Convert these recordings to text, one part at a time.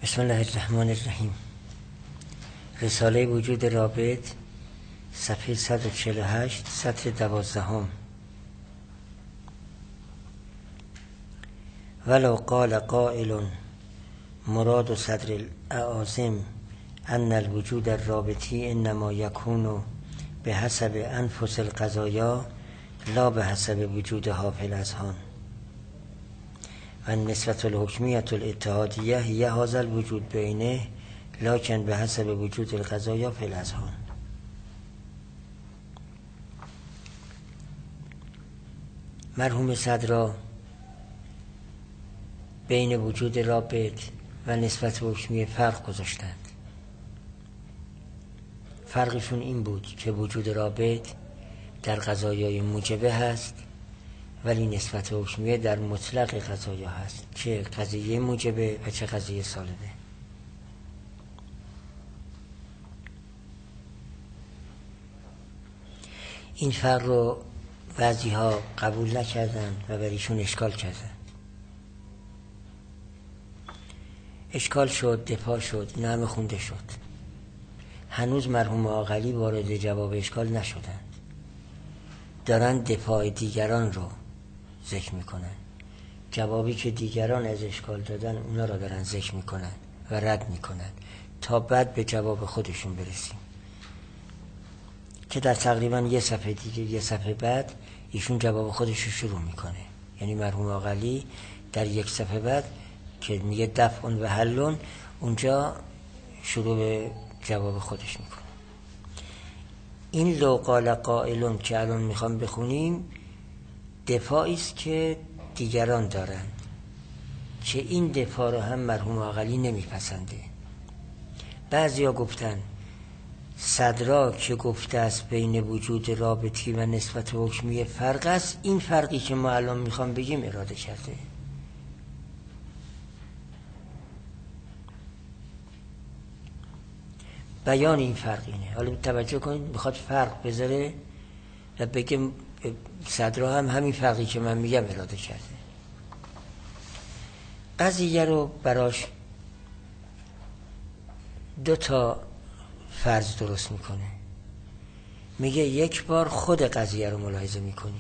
بسم الله الرحمن الرحیم. رساله وجود رابط، صفحه 148، سطر 12. ولو قال قائل مراد صدر الاعاظم ان الوجود الرابطی انما یکون به حسب انفس القضایا لا به حسب وجودها فی الاذهان و النسبة الحکمیة الاتحادیه هی هذا الوجود بینه لکن به حسب وجود القضایا فی الاذهان. مرحوم صدرا بین وجود رابط و نسبت حکمی فرق گذاشتند. فرقشون این بود که وجود رابط در قضایای موجبه هست ولی نسبت حکمیه در مطلق قضایا هست، چه قضیه موجبه و چه قضیه سالبه. این فرق رو بعضی ها قبول نکردن و بریشون اشکال کردن. اشکال شد، دفاع شد، این همه خونده شد. هنوز مرحوم عاقلی وارد جواب اشکال نشدن، دارن دفاع دیگران رو ذکر میکنن. جوابی که دیگران از اشکال دادن اونا رو دارن ذکر میکنن و رد میکنن تا بعد به جواب خودشون برسیم که در تقریبا یه صفحه دیگه، یه صفحه بعد ایشون جواب خودش رو شروع میکنه. یعنی مرحوم عاقلی در یک صفحه بعد که میگه دفع و حل، اونجا شروع به جواب خودش میکنه. این لو قال قائل که الان میخوام بخونیم دفاعی است که دیگران دارن که این دفاع رو هم مرحوم عاقلی نمیپسنده. بعضیا گفتن صدرا که گفته است بین وجود رابطی و نسبت حکمی فرق است، این فرقی که ما الان میخوام بگیم اراده کرده. بیان این فرق اینه. حالا توجه کنید، میخواد فرق بذاره و بگه صدرا هم همین فرقی که من میگم اراده کرده. قضیه رو براش دو تا فرض درست میکنه. میگه یک بار خود قضیه رو ملاحظه میکنی،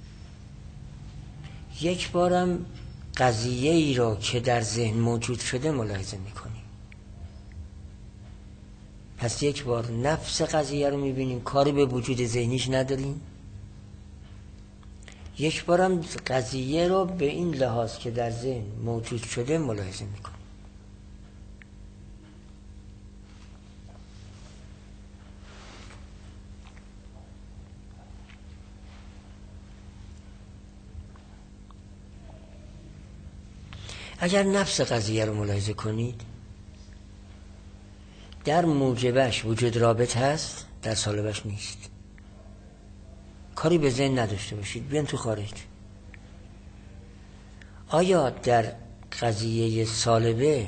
یک بارم قضیه ای رو که در ذهن موجود شده ملاحظه میکنی. پس یک بار نفس قضیه رو میبینیم، کاری به وجود ذهنیش نداریم. یک بارم قضیه رو به این لحاظ که در ذهن موجود شده ملاحظه میکنیم. اگر نفس قضیه رو ملاحظه کنید، در موجبش وجود رابط هست، در سالبش نیست. کاری به ذهن نداشته باشید، بیان تو خارج. آیا در قضیه سالبه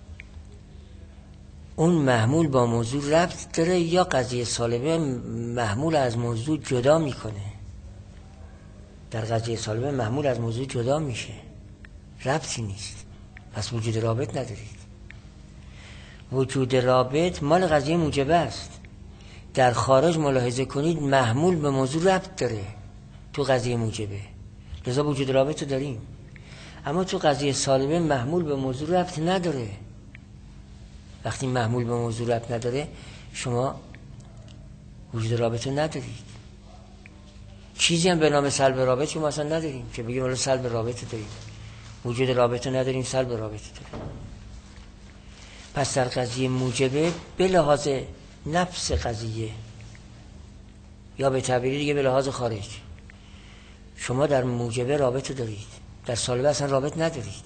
اون محمول با موضوع ربط داره یا قضیه سالبه محمول از موضوع جدا میکنه؟ در قضیه سالبه محمول از موضوع جدا میشه، ربطی نیست. پس وجود رابط ندارید. وجود رابط مال قضیه موجبه است. در خارج ملاحظه کنید محمول به موضوع ربط داره تو قضیه موجبه، لذا وجود رابط رو داریم. اما تو قضیه سالبه محمول به موضوع ربط نداره. وقتی محمول به موضوع ربط نداره شما وجود رابط رو ندارید. چیزی هم به نام سلب رابط شما اصلا نداریم که بگیم الان سلب رابط رو داریم. وجود رابط رو نداریم، سلب رابط رو داریم. پس در قضیه موجبه به لحاظ نفس قضیه یا به تعبیری دیگه به لحاظ خارج شما در موجبه رابط رو دارید، در سالبه اصلا رابط ندارید.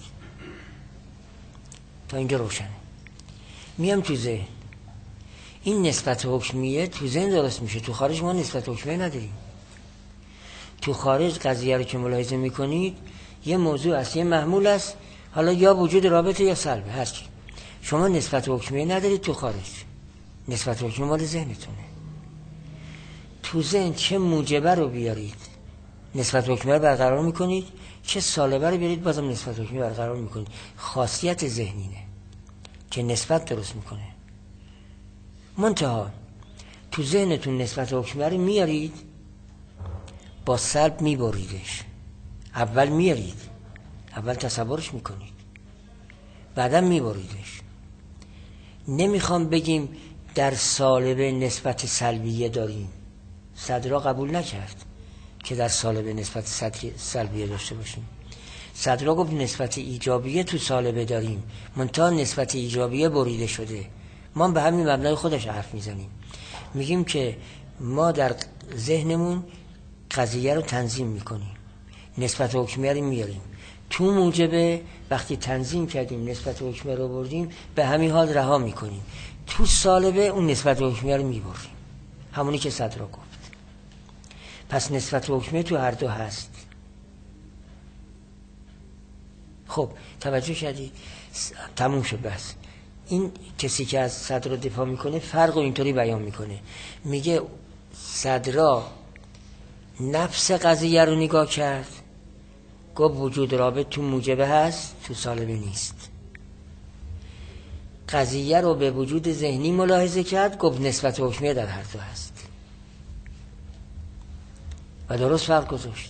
تا اینجا روشنه. میام تو ذهن، این نسبت حکمیه تو ذهن درست میشه، تو خارج ما نسبت حکمیه نداریم. تو خارج قضیه رو که ملاحظه میکنید یه موضوع است، یه محمول است، حالا یا وجود رابطه یا سلبه، هرچی. شما نسبت حکمیه ندارید تو خارج، نسبت حکمیه مال ذهنتونه. تو ذهن چه موجبه رو بیارید نسبت حکمیه رو برقرار میکنید، چه سالبه رو بیارید بازم نسبت حکمیه برقرار میکنید. خاصیت ذهنینه. که نسبت درست میکنه. منتها تو ذهنتون نسبت حکمیه رو میارید، با سلب میبریدش. اول میارید، اول تصورش میکنید، بعدم میبریدش. نمیخوام بگیم در سالبه نسبت سلبیه داریم. صدرا قبول نکرد که در سالبه نسبت سلبیه داشته باشیم. صدرا گفت نسبت ایجابیه تو سالبه داریم، منتها نسبت ایجابیه بریده شده. ما به همین مبنای خودش حرف میزنیم، میگیم که ما در ذهنمون قضیه رو تنظیم میکنیم، نسبت حکمیه رو میاریم تو موجبه. وقتی تنظیم کردیم نسبت حکمیه رو بردیم، به همین حال رها میکنیم. تو سالبه اون نسبت حکمیه رو میبریم، همونی که صدرا گفت. پس نسبت حکمیه تو هر دو هست. خب توجه کردی؟ تموم شد بس. این کسی که از صدرا دفاع میکنه فرق رو اینطوری بیان میکنه، میگه صدرا نفس قضیه رو نگاه کرد، گفت وجود رابط تو موجبه هست، تو سالبه نیست. قضیه رو به وجود ذهنی ملاحظه کرد، گفت نسبت حکمیه در هر دو هست و درست فرق گذاشت.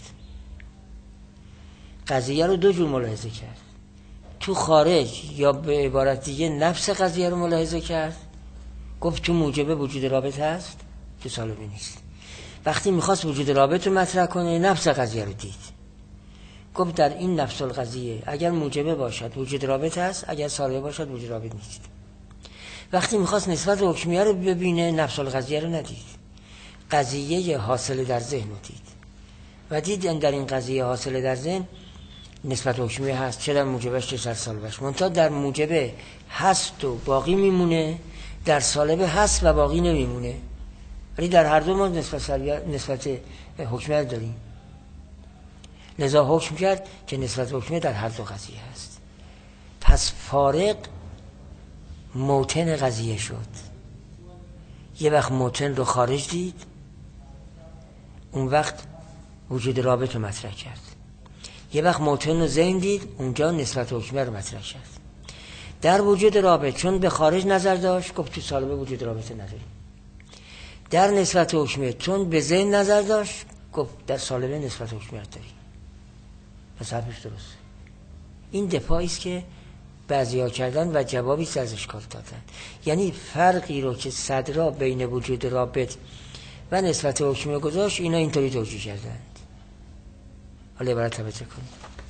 قضیه رو دو جور ملاحظه کرد، تو خارج یا به عبارت دیگه نفس قضیه رو ملاحظه کرد، گفت تو موجبه وجود رابط هست، تو سالبه نیست. وقتی میخواست وجود رابط رو مطرح کنه، نفس قضیه رو دید، گفت در این نفس القضیه اگر موجبه باشد وجود رابط هست، اگر سالبه باشد وجود رابط نیست. وقتی میخواست نسبت حکمیه رو ببینه، نفس القضیه رو ندید، قضیه حاصل در ذهن رو دید و دید در این قضیه حاصل در ذهن نسبت حکمیه هست، چه در موجبش چه در سالبش. منتها در موجبه هست و باقی میمونه، در سالبه هست و باقی نمیمونه، ولی در هر دو ما نسبت حکمیه داریم. لذا حکم کرد که نسبت حکمیه در هر دو قضیه هست. پس فارق موطن قضیه شد. یه وقت موطن رو خارج دید، اون وقت وجود رابط رو مطرح کرد. یه وقت موطن رو ذهن دید، اونجا نسبت حکمیه رو مطرح کرد. در وجود رابط چون به خارج نظر داشت، گفت تو سالبه وجود رابط نداریم. در نسبت حکمیه چون به ذهن نظر داشت، گفت در سالبه نسبت حکمیه داریم. پس حرفش درست. این دفاعی است که بعضیا کردن و جوابی از اشکال دادن. یعنی فرقی رو که صدرا بین وجود رابط و نسبت حکمیه گذاشت، اینا اینطوری توجیه کردند. حالا عبارت توجه کنید.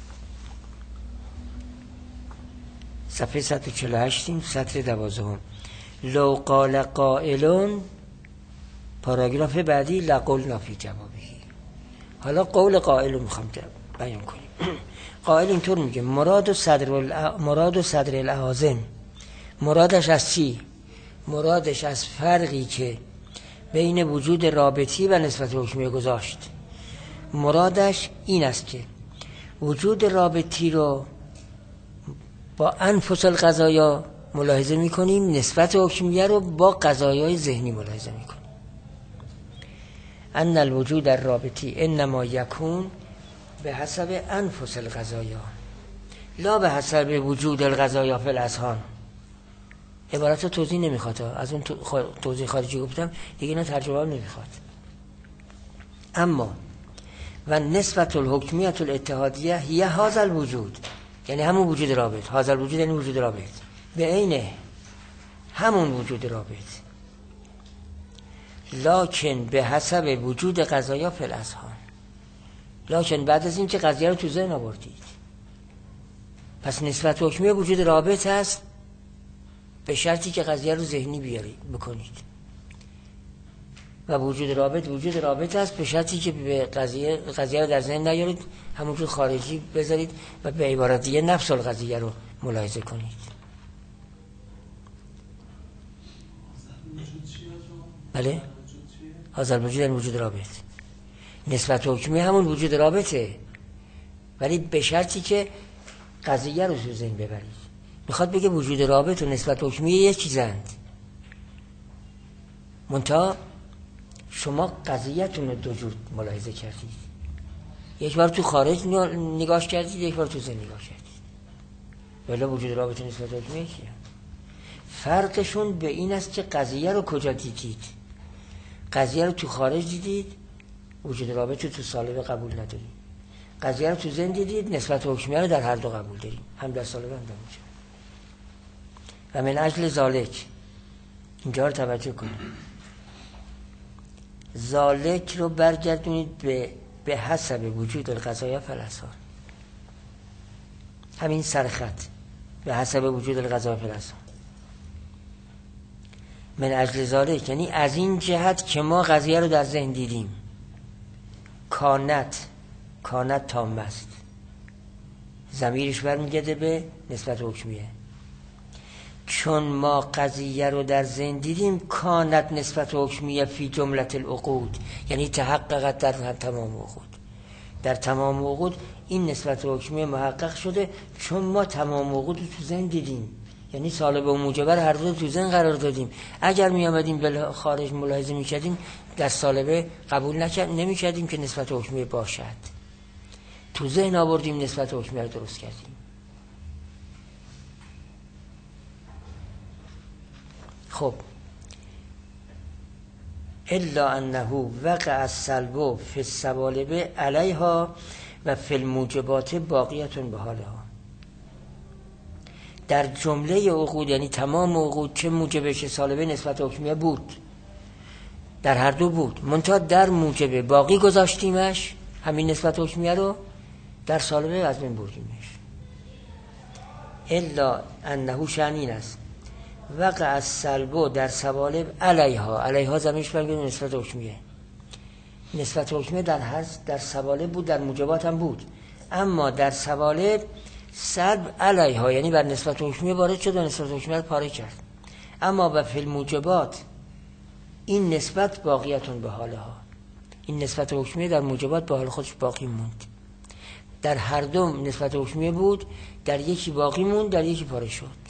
صفحه 148 سطر 12. لو قال قائلون، پاراگراف بعدی، لقلنا فی جوابی. حالا قول قائل رو میخوام بیان کنیم. قائل اینطور میگه مراد و صدر الاعاظم. مرادش از چی؟ مرادش از فرقی که بین وجود رابطی و نسبت حکمیه گذاشت. مرادش این است که وجود رابطی رو با انفس القضایا ملاحظه میکنیم، نسبت حکمیه رو با قضایای ذهنی ملاحظه میکنیم. ان الوجود الرابطی انما یکون به حسب انفس القضایا لا به حسب وجود القضایا فی الاذهان. عبارت رو توضیح نمیخواد، از اون توضیح خارجی گفتم دیگه، اینا ترجمه نمیخواد. اما و نسبت الحکمیه الاتحادیه هی هذا الوجود، یعنی همون وجود رابط. هذا الوجود یعنی وجود رابط، به عینه همون وجود رابط، لکن به حسب وجود قضایا فی الاذهان. لکن بعد از این که قضیه رو تو ذهن آوردید، پس نسبت حکمیه وجود رابط هست به شرطی که قضیه رو ذهنی بیارید بکنید، و وجود رابط هست به شرطی که به قضیه رو در ذهن نیارید، همونجور خارجی بذارید و به عبارت دیگه نفس القضیه رو ملاحظه کنید. بله؟ حاضر وجود یعنی وجود رابط. نسبت حکمی همون وجود رابطه، ولی به شرطی که قضیه رو تو ذهن ببرید. میخواد بگه وجود رابط و نسبت حکمی یک چیزند، منتها شما قضیه‌تون رو دو جور ملاحظه کردید، یک بار تو خارج نگاش کردید، یک بار تو ذهن نگاش کردید، ولی وجود رابط و نسبت حکمی یکیه. فرقشون به این است که قضیه رو کجا دیدید. قضیه رو تو خارج دیدید، وجود رابطه تو سالبه قبول نداریم. قضیه رو تو ذهن دیدید، نسبت حکمیه رو در هر دو قبول داریم، هم در سالبه هم در موجب. و من اجل ذالک، اینجا رو توجه کنید، ذالک رو برگردونید به حسب وجود القضایا فلسان، همین سرخط، به حسب وجود القضایا فلسان. من اجل ذالک یعنی از این جهت که ما قضیه رو در ذهن دیدیم. کانت تام است، ضمیرش برمیگرده به نسبت حکمیه. چون ما قضیه رو در ذهن دیدیم، کانت نسبت حکمیه فی جملت العقود، یعنی تحققت در تمام عقود. در تمام عقود این نسبت حکمیه محقق شده، چون ما تمام عقود رو تو ذهن دیدیم، یعنی سالب و موجبه هر دو تو ذهن قرار دادیم. اگر می آمدیم به خارج ملاحظه می کردیم، در سالبه قبول نمی کردیم که نسبت حکمیه باشد، تو ذهن آوردیم، نسبت حکمیه رو درست کردیم. خب الا انه وقع السلب فی السوالب علیها و فی الموجبات باقیة بحالها. در جمله عقود، یعنی تمام عقود، چه موجبه چه سالبه، نسبت حکمیه بود، در هر دو بود. منتها در موجبه باقی گذاشتیمش، همین نسبت حکمیه رو، در سالبه از بین بردیمش. الا انه شأن است وقع السلب در سوالب علیها ضمیرش برمیگرده نسبت حکمیه. نسبت حکمیه در سوالب بود، در موجبات هم بود، اما در سوالب سلب علیها یعنی بر نسبت حکمیه وارد شد و نسبت حکمیه رو پاره کرد. اما و فی الموجبات این نسبت باقیتون به حالها، این نسبت حکمیه در موجبات به حال خودش باقی موند. در هر دو نسبت حکمیه بود، در یکی باقی موند، در یکی پاره شد.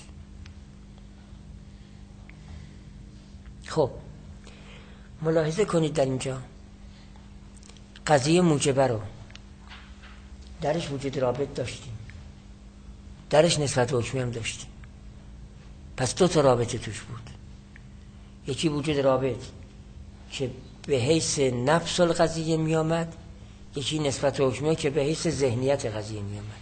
خب ملاحظه کنید در اینجا قضیه موجبه رو درش وجود رابط داشتیم، درش نسبت حکمی هم داشتیم. پس دو تا رابطه توش بود. یکی وجود رابط که به حیث نفس القضیه می آمد، یکی نسبت حکمی که به حیث ذهنیت قضیه می آمد.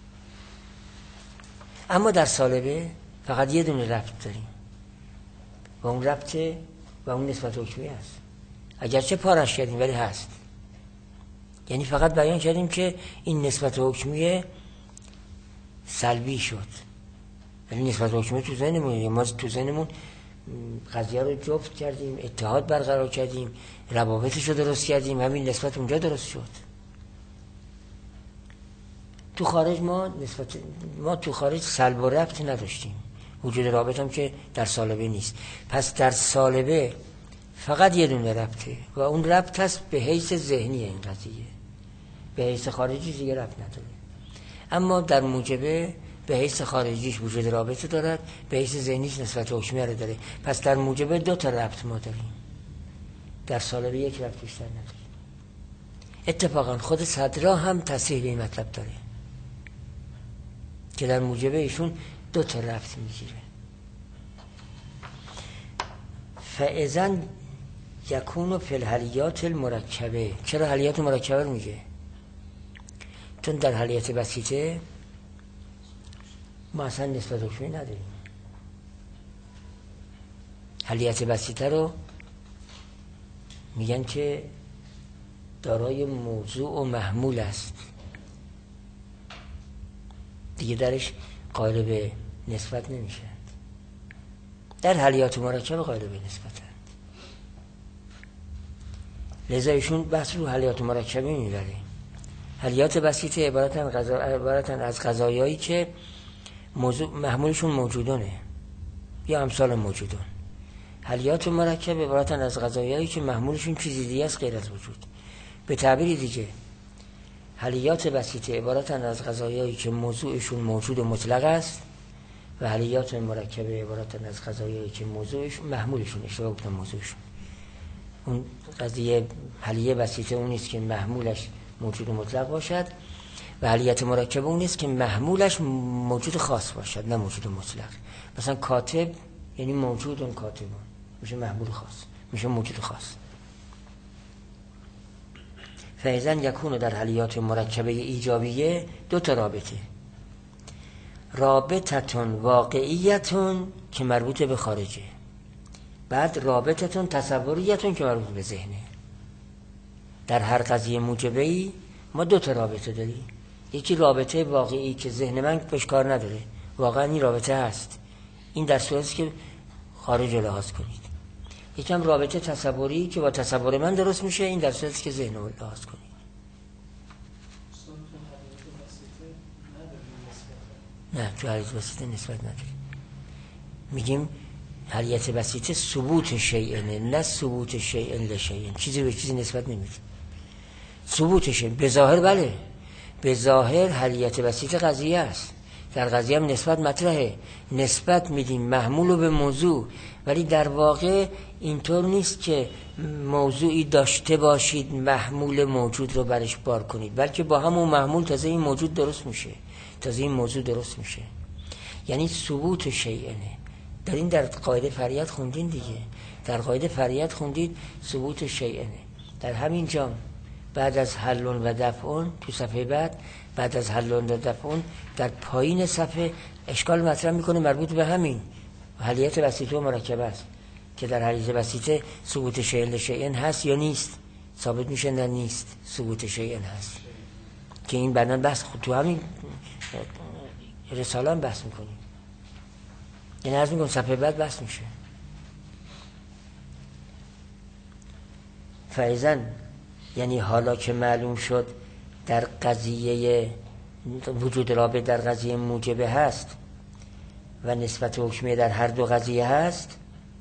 اما در سالبه فقط یه دونه ربط داریم و اون ربطه و اون نسبت حکمی هست، اگرچه پارش کردیم ولی هست. یعنی فقط بیان کردیم که این نسبت حکمیه سلبی شد، یعنی نسبت حکمیه تو ذهنمون، ما تو ذهنمون قضیه رو جفت کردیم، اتحاد برقرار کردیم، روابطش رو درست کردیم، همین نسبت اونجا درست شد. تو خارج ما تو خارج سلب و ربط نداشتیم، وجود رابط هم که در سالبه نیست. پس در سالبه فقط یه دونه ربطه و اون ربط هست به حیث ذهنی، این قضیه به حیث خارجی دیگه ربط نداره. اما در موجبه به حیث خارجیش وجود رابطه دارد، به حیث ذهنیش نسبت حکمیه رو داره. پس در موجبه دو تا ربط ما داریم، در سالبه یک ربط بیشتر نداریم. اتفاقا خود صدرا هم تصحیح به این مطلب داره که در موجبه ایشون دو تا ربط میگیره. فاذا یکون فی الحلیات المرکبه. چرا حلیات مرکبه رو میگه؟ چون در حلیات بسیطه ما اصلا نسبت حکمی نداریم. حلیات بسیطه رو میگن که دارای موضوع و محمول است، دیگه درش قائل به نسبت نمیشه. در حلیات مرکبه قائل به نسبتند. لذا ایشون بحث رو حلیات مرکبه میبره. حلیات بسیطه عبارتن از قضایایی که موضوع محمولشون موجودانه یا امثال موجودان. حلیات مرکبه عبارتن از قضایایی که محمولشون چیزی دیگه است غیر از وجود. به تعبیری دیگه حلیات بسیطه عبارتن از قضایایی که موضوعشون موجود و مطلق است و حلیات مرکبه عبارتن از قضایایی که موضوعشون محمولشون، اشتباه گفتم، موضوعشون. اون قضیه حلیه بسیطه اون نیست که محمولش موجود و مطلق باشد و حلیت مرکبه اون نیست که محمولش موجود خاص باشد، نه موجود مطلق. مثلا کاتب یعنی موجود کاتبون، میشه محمول خاص، میشه موجود خاص. فاذا یکون در حلیات مرکبه ایجابیه دو تا رابطه، رابطتون واقعیتون که مربوط به خارجه، بعد رابطتون تصوریتون که مربوط به ذهنه. در هر قضیه موجبه‌ای ما دو تا رابطه داریم، یکی رابطه واقعی که ذهن من بهش کار نداره، واقعا این رابطه هست، این در صورتی که خارج رو لحاظ کنید. یکم رابطه تصوری که با تصور من درست میشه، این در صورتی که ذهن رو لحاظ کنید. نه تو حلیت بسیطه نسبت نداریم. میگیم حلیت بسیطه ثبوت شیئنه، نه ثبوت شیئن لشیئن، چیزی به چیزی نسبت نمیدیم. ثبوت شیئن به ظاهر بله، به ظاهر حلیت بسیطه قضیه است، در قضیه هم نسبت مطرحه، نسبت میدیم محمول رو به موضوع، ولی در واقع اینطور نیست که موضوعی داشته باشید محمول موجود رو برش بار کنید، بلکه با همون محمول تازه این موجود درست میشه، تازه این موضوع درست میشه. یعنی ثبوت شیئنه. دارین در قاعده فریت خوندین دیگه، در قاعده فریت خوندید ثبوت شیئنه. در همین جا بعد از حلون و دفعون تو صفحه بعد از حلون و دفعون در پایین صفحه اشکال مطرح میکنه مربوط به همین حلیت بسیطه و مرکبه است که در حلیت بسیطه ثبوت شیئن لشیئن هست یا نیست، ثابت میشه نه نیست، ثبوت شیئن هست که این بعداً بحث تو همین رساله هم بحث میکنیم، یعنی عرض میکنم صفحه بعد بحث میشه. فایزاً یعنی حالا که معلوم شد در قضیه وجود رابط در قضیه موجبه هست و نسبت حکمیه در هر دو قضیه هست،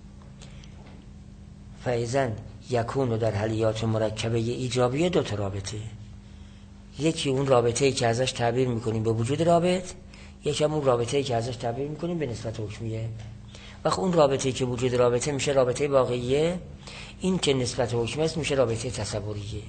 فایزاً یکون در حلیات مرکبه ایجابیه دو تا رابطه، یکی اون رابطه‌ای که ازش تعبیر میکنیم به وجود رابط، یکی هم اون رابطه‌ای که ازش تعبیر میکنیم به نسبت حکمیه. وقت اون رابطه‌ای که وجود رابطه میشه رابطه واقعیه، این که نسبت حکمیه است میشه رابطه تصوریه.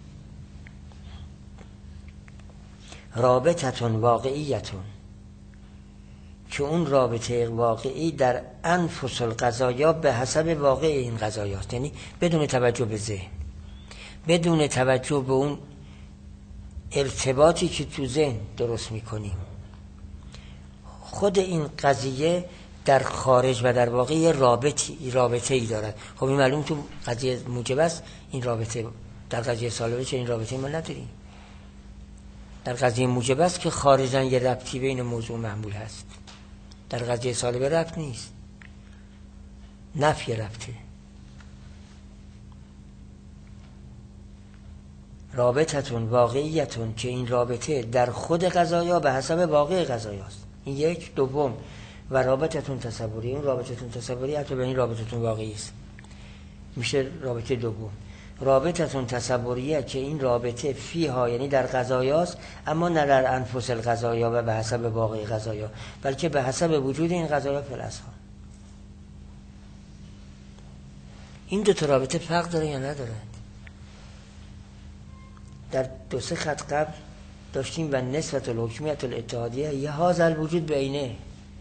رابطتون واقعیتون که اون رابطه واقعی در انفس القضایا به حسب واقع این قضایاست، یعنی بدون توجه به ذهن، بدون توجه به اون ارتباطی که تو ذهن درست میکنیم. خود این قضیه در خارج و در واقع یه رابطه ای دارد. خب این معلوم تو قضیه موجب است، این رابطه در قضیه سالبه چه این رابطه ما نداریم. در قضیه موجب است که خارجاً یه ربطی بین موضوع و محمول هست، در قضیه سالبه ربط نیست، نفی ربطه. رابطتون واقعیتون که این رابطه در خود قضایا به حسب واقع قضایاست، این یک. دوم و رابطتون تصوری، اون رابطتون تصوری حتی به این رابطتون واقعی است، میشه رابطه دوم. رابطتون تصوریه که این رابطه فیها یعنی در قضایاست، اما نه در انفس القضایا و به حسب واقع قضایا، بلکه به حسب وجود این قضایا فی الاصل. این دو تا رابطه فرق داره یا نداره؟ در دو سه خط قبل داشتیم و نسبت الحکمیت الاتحادیه یه هازل وجود بینه،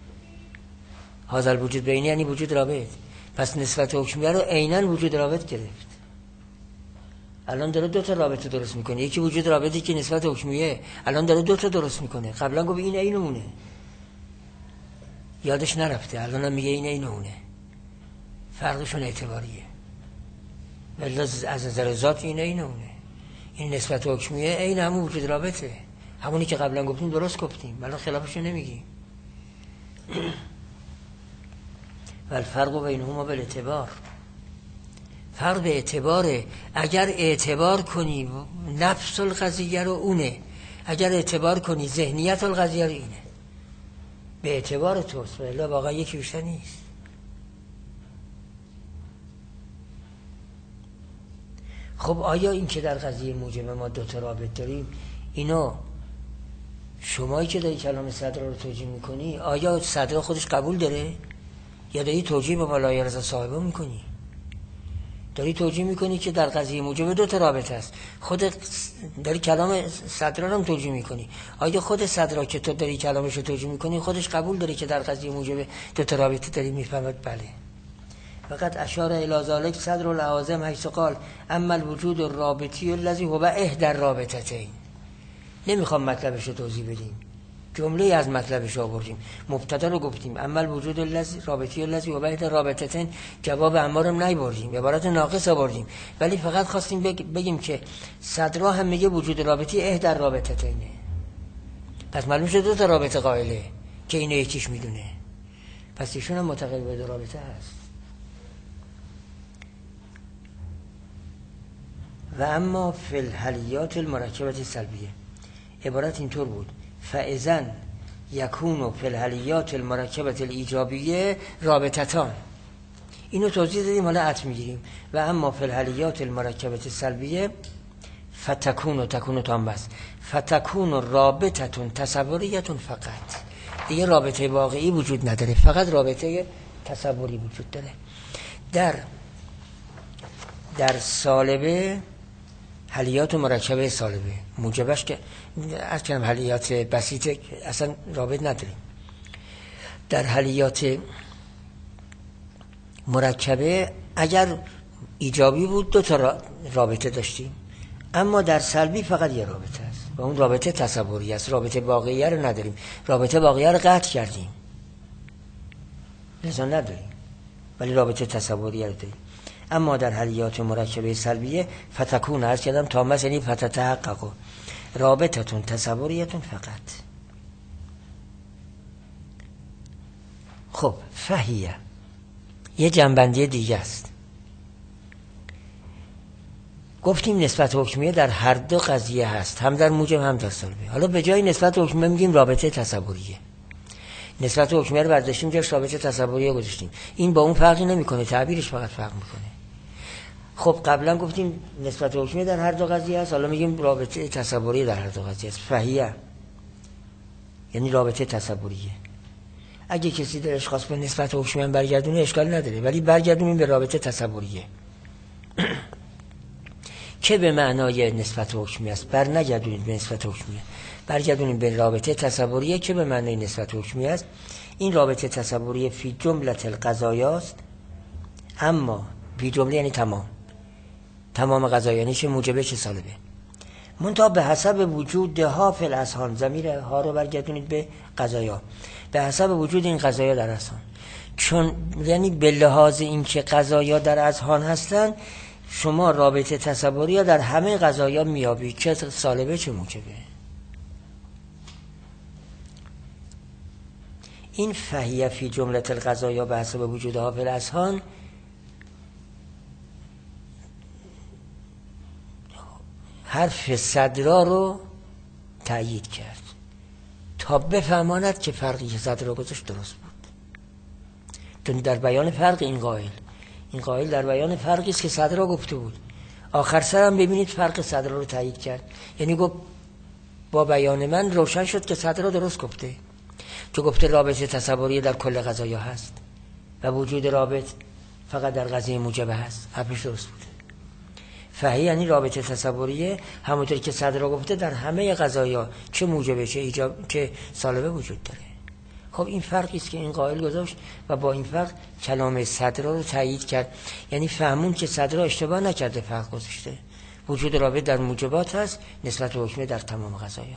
هازل وجود بینه یعنی وجود رابط، پس نسبت حکمیه رو عیناً وجود رابط گرفت. الان داره دو تا رابطه درست میکنه، یکی وجود رابطی که نسبت حکمیه، الان داره دو تا درست میکنه. قبلا گفت این اینونه، یادش نرفته، الان هم میگه این اینونه، فرقشون اعتباریه، ولی از نظر ذات این اینونه. این نسبت حکمیه این همون وجود رابطه، همونی که قبلا گفتیم درست گفتیم، الان خلافشو نمیگیم. والفرق بینهما بالاعتبار، فرق به اعتباره. اگر اعتبار کنی نفس القضیه رو اونه، اگر اعتبار کنی ذهنیت القضیه رو اینه، به اعتبار توست، ولی واقعا یکی بیشتر نیست. خب آیا این که در قضیه موجب ما دو تا رابط داریم، اینو شمایی که داری کلام صدر رو توجیه میکنی، آیا صدر خودش قبول داره یا داری توجیه به مالای رضا صاحبه میکنی؟ داری توجیه میکنی که در قضیه موجب دو تا رابطه است. خود داری کلام صدرا رو توجیه میکنی. آیا خود صدرا که تو داری کلامش رو توجیه میکنی خودش قبول داره که در قضیه موجب دو تا رابطه داری؟ میفهمد بله. فقط اشاره الی ذلک صدر الاعظم حیث قال اما الوجود الرابطی الذی هو احدى الرابطتین. نمیخوام مطلبش رو توضیح بدیم، جمله از مطلبش آوردیم، مبتدا رو گفتیم اما الوجود الذی رابطی الذی هو احدى الرابطتین، جواب اما رو نیاوردیم، عبارت ناقص آوردیم، ولی فقط خواستیم بگیم که صدرا هم میگه وجود رابطی احدى الرابطتینه. پس معلوم شد دو تا رابطه قائله که اینو یکیش میدونه، پس ایشون هم معتقد به دو رابطه هست. و اما فی الحلیات المرکبه سلبیه، عبارت اینطور بود فاذا یکون فی الحلیات المرکبه الایجابیه رابطتان. اینو توضیح دادیم، حالا عطف میگیریم. و اما فی الحلیات المرکبه سلبیه فتکون تام بس فتکون رابطتون تصوریتون فقط. دیگه رابطه واقعی وجود نداره، فقط رابطه تصوری وجود داره. در سالبه حلیات مرکبه سالبه موجبش که از کنم حلیات بسیطه اصلا رابط نداریم. در حلیات مرکبه اگر ایجابی بود دو تا رابطه داشتیم، اما در سلبی فقط یه رابطه است و اون رابطه تصوری است. رابطه واقعی رو نداریم، رابطه واقعی رو قطع کردیم لذا نداریم، ولی رابطه تصوری رو داریم. اما در حلیات مرکبه سلبیه فتکون عرض کردم تامس، یعنی فتتحقق رابطتون تصوریتون فقط. خب فهیه یه جنبندی دیگه است. گفتیم نسبت حکمیه در هر دو قضیه هست، هم در موجب هم در سلبه. حالا به جای نسبت حکمیه میگیم رابطه تصوریه. نسبت حکمیه رو برداشتیم جاش رابطه تصوریه گذاشتیم. این با اون فرقی نمیکنه، تعبیرش فقط فرق میکنه. خب قبلا گفتیم نسبت حکمیه در هر دو قضیه هست، حالا میگیم رابطه تصوریه در هر دو قضیه است. فهیه یعنی رابطه تصوریه. اگه کسی دلش خواست به نسبت حکمیه برگردونه اشکال نداره، ولی برگردونیم به رابطه تصوریه که به معنای نسبت حکمیه است. بر نگردونید به نسبت حکمیه، برگردونید به رابطه تصوریه که به معنای نسبت حکمیه است. این رابطه تصوریه فی جمله القضایا است، اما فی جمله یعنی تمام قضایا، یعنی چه موجبه چه سالبه، منتها به حسب وجود ها فی الاذهان. ضمیر ها رو برگردونید به قضایا، به حسب وجود این قضایا در اذهان. چون یعنی به لحاظ اینکه قضایا در اذهان هستن، شما رابطه تصوری در همه قضایا میابید، چه سالبه چه موجبه. این فهیه فی جمله القضایا به حسب وجودها فی الاذهان حرف صدرا رو تأیید کرد تا بفهماند که فرقی که صدرا گذاشت درست بود. چون در بیان فرق این قائل در بیان فرقی است که صدرا گفته بود. آخر سرم ببینید فرق صدرا رو تأیید کرد، یعنی گفت با بیان من روشن شد که صدرا درست گفته، که گفته رابطه تصوری در کل قضایا هست و وجود رابط فقط در قضیه موجبه هست. حرفش درست بوده. فهی یعنی رابطه تصوریه، همونطور که صدرا گفته در همه قضایا چه موجبه چه ایجاب چه سالبه وجود داره. خب این فرقی است که این قائل گذاشت و با این فرق کلام صدرا رو تایید کرد، یعنی فهمون که صدرا اشتباه نکرده، فرق گذاشته. وجود رابط در موجبات هست، نسبت حکمه در تمام قضایا.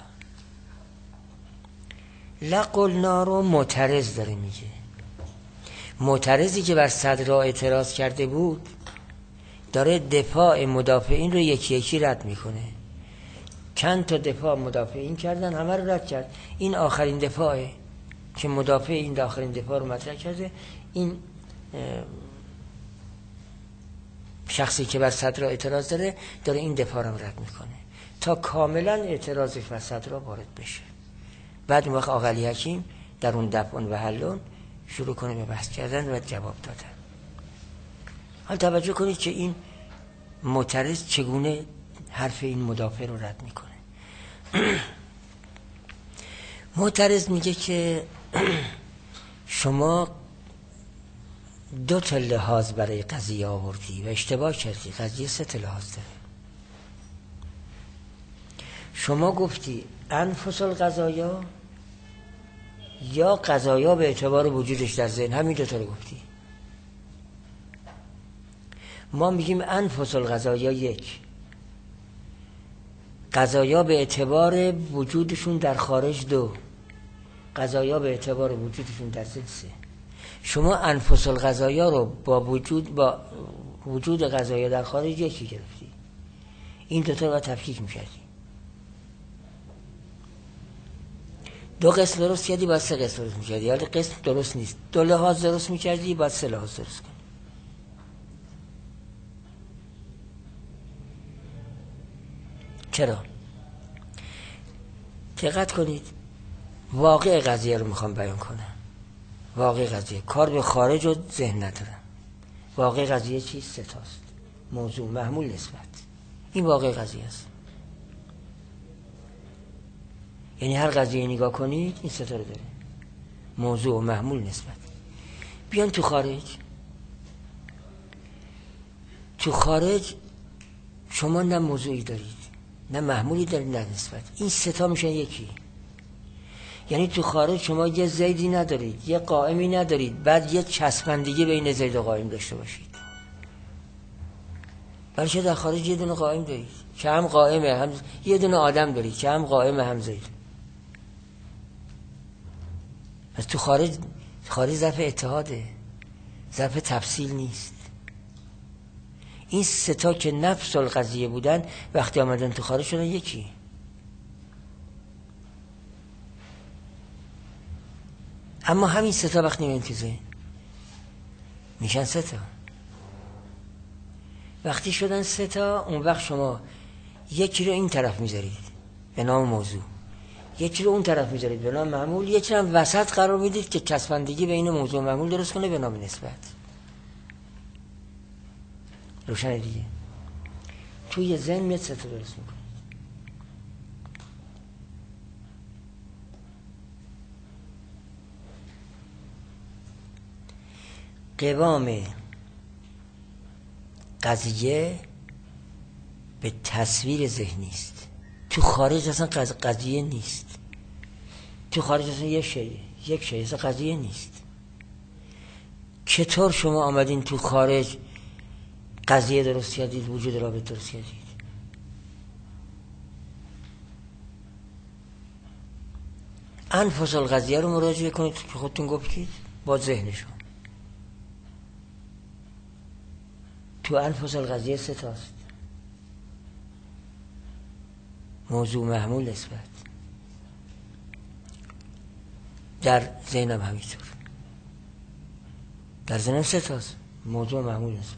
لقلنا رو معترض داره میگه. معترضی که بر صدرا اعتراض کرده بود داره دفاع مدافعین رو یکی یکی رد میکنه. چند تا دفاع مدافعین کردن، همه رو رد کرد. این آخرین دفاعه که مدافع این آخرین دفاع رو مطرح کرده. این شخصی که بر صدرا اعتراض داره این دفاع رو رد میکنه تا کاملا اعتراضش بر صدرا وارد بشه. بعد اون وقت آقلی حکیم در اون دفعون و حلون شروع کنه به بحث کردن و جواب دادن. حال توجه کنید که این معترض چگونه حرف این مدافع رو رد میکنه. معترض میگه که شما 2 تا لحاظ برای قضیه آوردی و اشتباه کردی. قضیه 3 تا لحاظ داره. شما گفتی انفس القضایا یا قضایا به اعتبار وجودش در ذهن، همین 2 تا رو گفتی. ما میگیم انفس القضایا 1، قضایا به اعتبار وجودشون در خارج 2، قضایا به اعتبار وجودشون در ذهن 3. شما انفس القضایا رو با وجود قضایا در خارج 1 گرفتی. این 2 تا رو تفکیک میکردی. 2 قسم درست کردی، باید 3 قسم درست میکردی. حالا قسم درست نیست، 2 لحاظ درست میکردی، باید 3 لحاظ درست کنی. چرا؟ دقت کنید، واقع قضیه رو میخوام بیان کنم. واقع قضیه، کار به خارج و ذهن ندارم. واقع قضیه چیست؟ 3 تاست: موضوع، محمول، نسبت. این واقع قضیه است. یعنی هر قضیه نگاه کنید این 3 تا رو داره: موضوع، محمول، نسبت. بیان تو خارج. تو خارج شما نه موضوعی دارید، نه محمولی دارید، نه نسبت. این 3 تا میشن یکی. یعنی تو خارج شما یه زیدی ندارید، یه قائمی ندارید، بعد یه چسبندگی بین زید و قائم داشته باشید. بلکه در خارج یه دونه قائم دارید که هم قائمه، هم یه دونه آدم دارید که هم قائمه هم زید. پس تو خارج ظرف اتحاده، ظرف تفصیل نیست. این 3 تا که نفس القضیه بودن وقتی آمدن تو خارج شدن یکی. اما همین 3 تا وقتی میان تو ذهن میشن 3 تا. وقتی شدن 3 تا، اون وقت شما یکی رو این طرف میذارید به نام موضوع، یکی رو اون طرف میذارید به نام محمول، یکی هم وسط قرار میدید که چسبندگی بین موضوع و محمول درست کنه به نام نسبت. روشن دیگه؟ توی ذهن میاد 3 تا درست میکنه. قوام قضیه به تصویر ذهنی است. تو خارج اصلا قضیه نیست. تو خارج اصلا یک شیء اصلا قضیه نیست. چطور شما آمدین تو خارج قضیه درست کردید، وجود رابط درست کردید؟ انفس القضیه رو مراجعه کنید که خودتون گفتید با ذهنشون. تو انفس القضیه 3 تاست: موضوع، محمول، نسبت. در ذهنم همینطور. در ذهنم 3 تاست: موضوع، محمول، نسبت.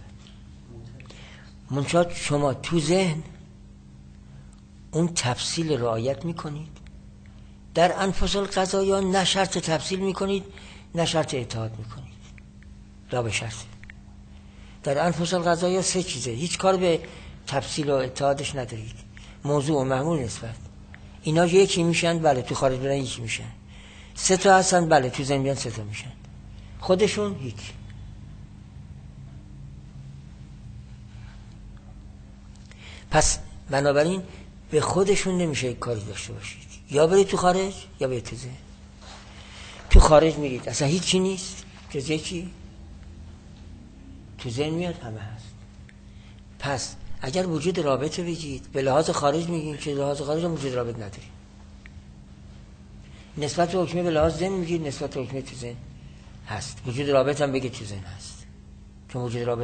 منتها شما تو ذهن اون تفصیل رعایت میکنید. در انفس القضایا نه شرط تفصیل میکنید نه شرط اتحاد میکنید، لا به شرط. در انفس القضایا 3 چیزه، هیچ کار به تفصیل و اتحادش ندارید: موضوع و محمول، نسبت. اینا یکی میشن، بله تو خارج برن یکی میشن. 3 تا هستن، بله تو ذهن بیان 3 تا میشن. خودشون هیچ. پس بنابراین به خودشون نمیشه یک کاری داشته باشید، یا برید تو خارج یا برید تو ذهن. تو خارج میرید اصلا هیچی نیست، جز یکی. تو ذهن میاد همه هست. پس اگر وجود رابطه بگید، به لحاظ خارج میگیم که لحاظ خارج هم وجود رابط نداریم. نسبت به حکمه به لحاظ ذهن میگید، نسبت به حکمه تو ذهن هست. وجود رابط هم بگید تو ذهن هست، چون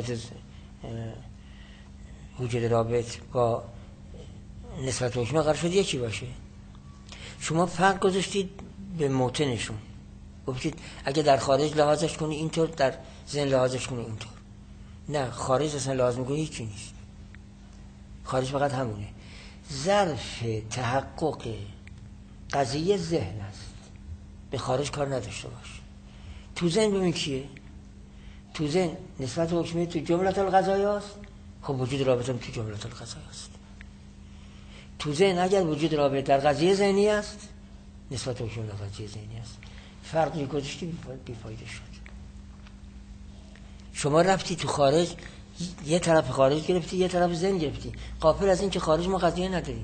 وجود رابط با نسبت به حکمه قرار شد یکی باشه. شما فرق گذاشتید به موطنشون، گفتید اگه در خارج لحاظش کنی اینطور، در ذهن لحاظش کنی اینطور. نه، خارج اصلا لحاظ میکنی هیچی نیست. خارج فقط همونه. ظرف تحقق قضیه ذهن است، به خارج کار نداشته باش. تو ذهن ببین کیه؟ تو ذهن نسبت حکمی تو جملة القضایا است. خب وجود رابط هم تو جملة القضایا است. تو ذهن اگر وجود رابط در قضیه ذهنی است، نسبت حکمی در قضیه ذهنی است. فرقی گذاشتی بیفایده شد. شما رفتی تو خارج، یه طرف خارج گرفتی، یه طرف ذهن گرفتی. غافل از این که خارج ما قضیه نداریم.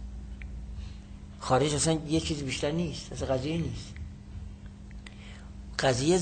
خارج اصلا یه چیز بیشتر نیست، اصلا قضیه نیست. قضیه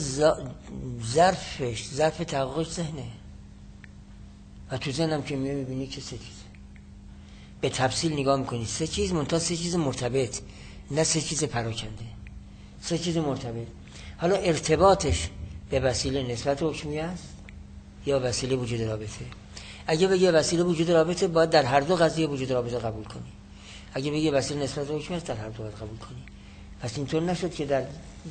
ظرف تحققش ذهنه. و تو ذهنم که میبینی که 3 چیزه. به تفصیل نگاه میکنی 3 چیز، منتها 3 چیز مرتبط، نه 3 چیز پراکنده. 3 چیز مرتبط. حالا ارتباطش به وسیله نسبت حکمی است یا وسیله وجود رابطه. اگه بگی وسیله وجود رابطه، باید در هر دو قضیه وجود رابطه قبول کنی. اگه بگی وسیله نسبت حکمی است، در هر دو باید قبول کنی. پس اینطور نشد که در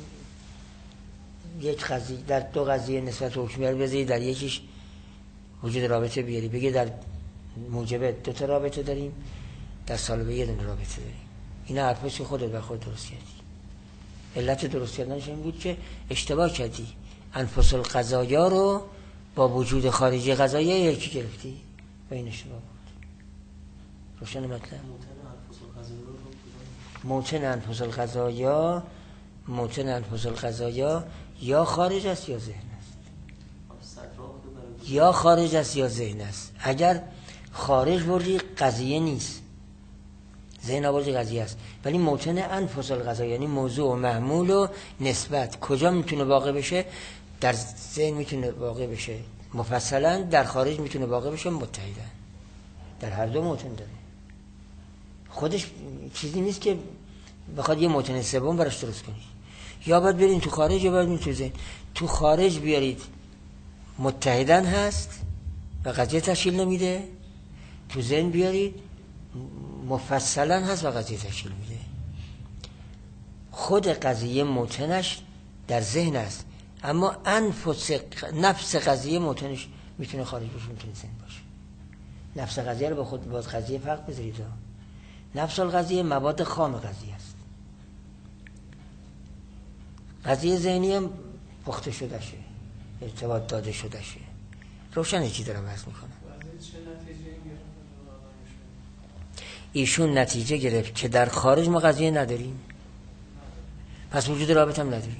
یک قضیه، در 2 قضیه نسبت حکمی رو بذاری در یکیش وجود رابطه بیاری. بگی در موجبه 2 تا رابطه داریم، در سالبه 1 دونه رابطه داریم. این حرفش خودت به خود درست کردی. علت درست کردنش این بود که اشتباه کردی. انفس القضایا رو با وجود خارجی قضایا یکی گرفتی و این اشتباه بود. روشن مطلب؟ موطن انفس القضایا یا خارج است یا ذهن است. یا خارج است یا ذهن است. اگر خارج بردی قضیه نیست، ذهن آوردی قضیه است. ولی موطن انفس القضایا یعنی موضوع و محمول و نسبت کجا میتونه واقع بشه؟ در ذهن میتونه واقع بشه مفصلا، در خارج میتونه واقع بشه متحدا. در هر دو موطن داره. خودش چیزی نیست که بخواد یه موطن سوم براش درست کنی. یا باید برین تو خارج یا باید برین تو ذهن. تو خارج بیارید متحدا هست و قضیه تشکیل نمیده. تو ذهن بیارید مفصلا هست و قضیه تشکیل میده. خود قضیه موطنش در ذهن است، اما نفس قضیه موطنش میتونه خارج باشه، میتونه ذهن باشه. نفس قضیه رو با خود باز قضیه فرق بذارید. نفس القضیه مواد خام قضیه است. قضیه ذهنی هم پخته شده شه، ارتباط داده شده شه. روشنه چی دارم بحث میکنم. ایشون نتیجه گرفت که در خارج ما قضیه نداریم، پس وجود رابطه هم نداریم.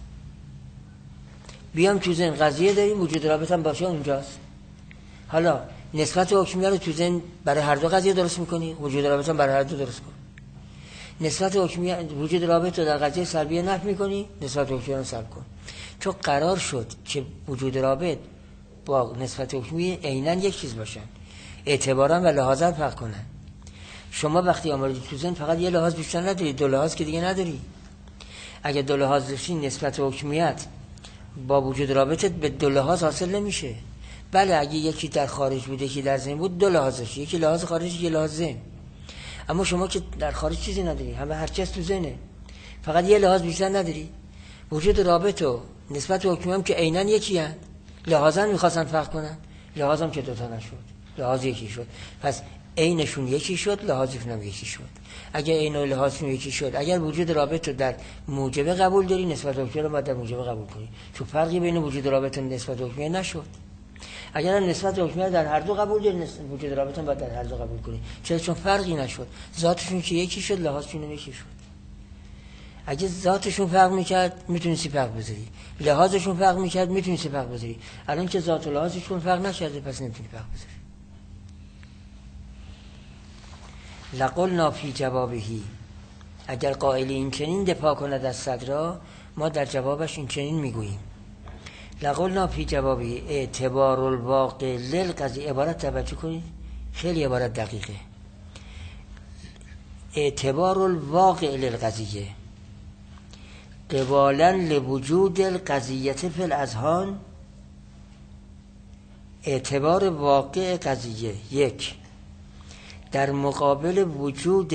بیام تو ذهن قضیه داریم، وجود رابطه هم باشه اونجاست. حالا نسبت حکمیه رو تو ذهن برای هر دو قضیه درست میکنی، وجود رابطه هم برای هر دو درست کن. نسبت حکمیه وجود رابطه رو در قضیه سلبیه نفی میکنی، نسبت حکمیه رو سلب کن. چون قرار شد که وجود رابطه با نسبت حکمیه عیناً یک چیز باشن، اعتبارا و لحاظا فرق کنن. شما وقتی آمدید تو ذهن فقط یه لحاظ بیشتر نداری، 2 لحاظ که دیگه نداری. اگه 2 لحاظ داشتی نسبت حکمیت با وجود رابطه به 2 لحاظ حاصل نمیشه. بله اگه یکی در خارج بود یکی در ذهن بود 2 لحاظ داشتی، یکی لحاظ خارجی یکی لحاظ ذهن. اما شما که در خارج چیزی نداری، همه هر چیز تو ذهنه، فقط یه لحاظ بیشتر نداری. وجود رابطه و نسبت حکمی هم که عیناً یکی هست، لحاظا می‌خواستن فرق کنن، لحاظم که 2 تا نشد، لحاظ یکی شد. پس عینشون یکی شد، لحاظشون هم یکی شد. اگر عین و لحاظشون یکی شد، اگر وجود رابطه در موجبه قبول داری، نسبت حکمی رو باید در موجبه قبول کنی. چون فرقی بین وجود رابطه و نسبت حکمی نشد. اگر هم نسبت حکمی در هر دو قبول داری، وجود رابطه باید در هر دو قبول کنی. چون فرقی نشد. ذاتشون که یکی شد، لحاظشون هم یکی شد. اگه ذاتشون فرق میکرد میتونستی فرق بذاری، لحاظشون فرق میکرد میتونستی فرق بذاری. الان که ذات و لحاظشون فرق نکرده، پس نمیتونی فرق بذاری. لقلنا فی جوابهی، اگر قائل این چنین دفاع کند از صدرا، ما در جوابش این چنین میگوییم. لقلنا فی جوابهی اعتبار الواقع للقضیه. عبارت توجه کنید، خیلی عبارت دقیقه. اعتبار الواقع للقضیه قبالا لوجود القضیه فی الاذهان. اعتبار واقع قضیه 1 در مقابل وجود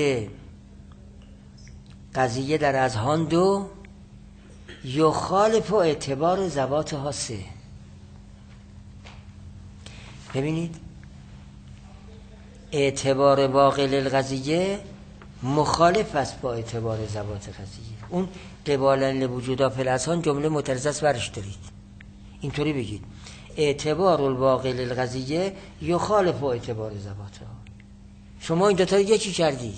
قضیه در اذهان 2 یخالف اعتبار ذواتها 3. ببینید اعتبار واقع للقضیه مخالف است با اعتبار ذوات قضیه. اون قبالا لوجودا فی الاذهان جمله معترضه است برش دارید، اینطوری بگید اعتبار الواقع للقضیه یخالف اعتبار ذواتها. شما این دوتا رو یکی کردید،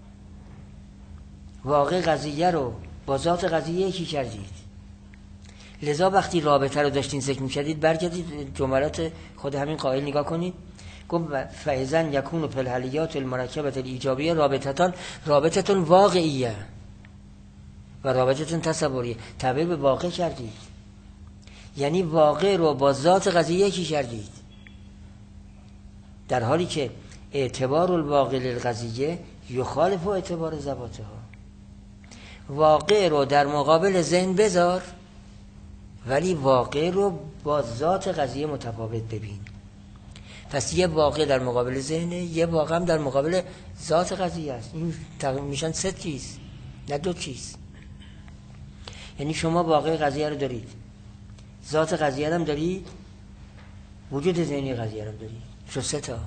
واقع قضیه رو با ذات قضیه یکی کردید. لذا وقتی رابطه رو داشتین ذکر می‌کردید برگردید جملات خود همین قائل نگاه کنید. گفت فایزن یکون فی الحلیات المرکبه الایجابیه رابطتون واقعیه و رابطتون تصوریه. تعبیر به واقع کردید، یعنی واقع رو با ذات قضیه یکی کردید، در حالی که اعتبار الواقع للقضیه یخالف اعتبار ذواتها. واقع رو در مقابل ذهن بذار، ولی واقع رو با ذات قضیه متفاوت ببین. پس یه واقع در مقابل ذهنه، یه واقع هم در مقابل ذات قضیه است. این تقریبا میشن 3 چیز، نه 2 چیز. یعنی شما واقع قضیه رو دارید، ذات قضیه هم دارید، وجود ذهنی قضیه هم دارید. شو 3 تا.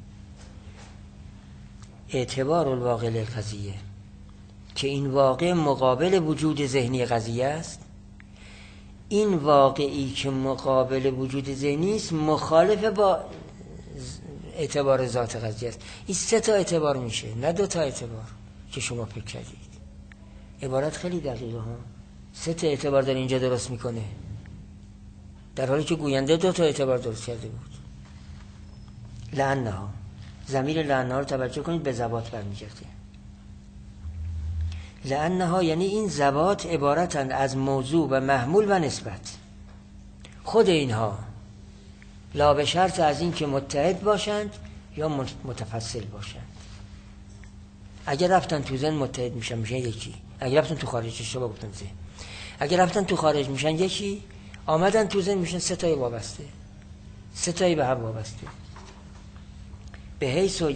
اعتبار الواقع للقضیه که این واقع مقابل وجود ذهنی قضیه است. این واقعی که مقابل وجود ذهنی است مخالف با اعتبار ذات قضیه است. این 3 تا اعتبار میشه، نه 2 تا اعتبار که شما فکر کردید. عبارت خیلی دقیقه ها. 3 تا اعتبار در اینجا درست میکنه، در حالی که گوینده 2 تا اعتبار درست کرده بود. لعنها، ضمیر لعنها رو توجه کنید، به ذوات برمیگرده. لعنها یعنی این ذوات عبارتند از موضوع و محمول و نسبت. خود اینها لا به شرط از این که متحد باشند یا متفصل باشند. اگر رفتن تو ذهن متحد میشن یکی، اگر رفتن تو خارج اشتباه گفتم ذهن، اگر رفتن تو خارج میشن یکی، آمدن تو ذهن میشن 3 تایی وابسته، 3 تایی به هم وابسته. به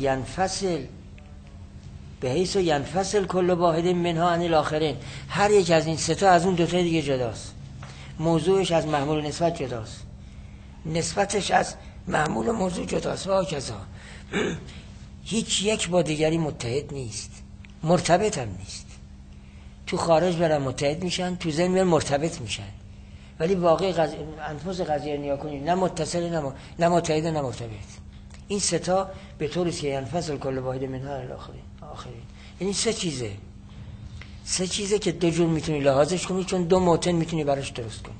حیث ینفصل کل واحد منها عن الاخرین. هر یک از این 3 تا از اون 2 تا دیگه جداست. موضوعش از محمول نسبت جداست، نسبتش از محمول موضوع جداست و هکذا. هیچ یک با دیگری متحد نیست، مرتبط هم نیست. تو خارج برن متحد میشن، تو ذهن برن مرتبط میشن، ولی واقع انفس قضیه نیا کنید، نه متصل نه متحد نه مرتبط. این 3 تا به طوری که ینفصل کل واحد منها عن الاخرین. یعنی 3 چیزه که 2 جور میتونی لحاظش کنی، چون 2 موتن میتونی براش درست کنی.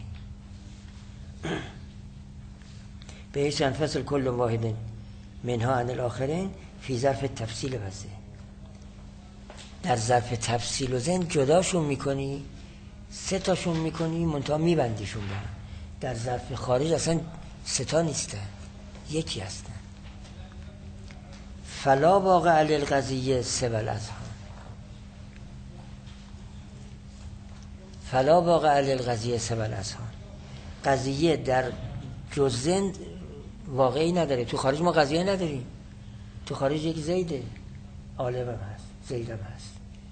به حیث ینفصل کل واحد منها عن الاخرین فی ظرف تفصیل و ذهن. در ظرف تفصیل و ذهن جداشون میکنی، 3 تاشون میکنی، منتها میبندیشون به هم. در ظرف خارج اصلا 3 تا نیستن، یکی هستن. فلا واقع للقضیه سوى الاذهان. فلا واقع للقضیه سوى الاذهان. قضیه در جز ذهن واقعی نداره. تو خارج ما قضیه نداریم. تو خارج یک زیده، عالم هم هست، زید هم هست.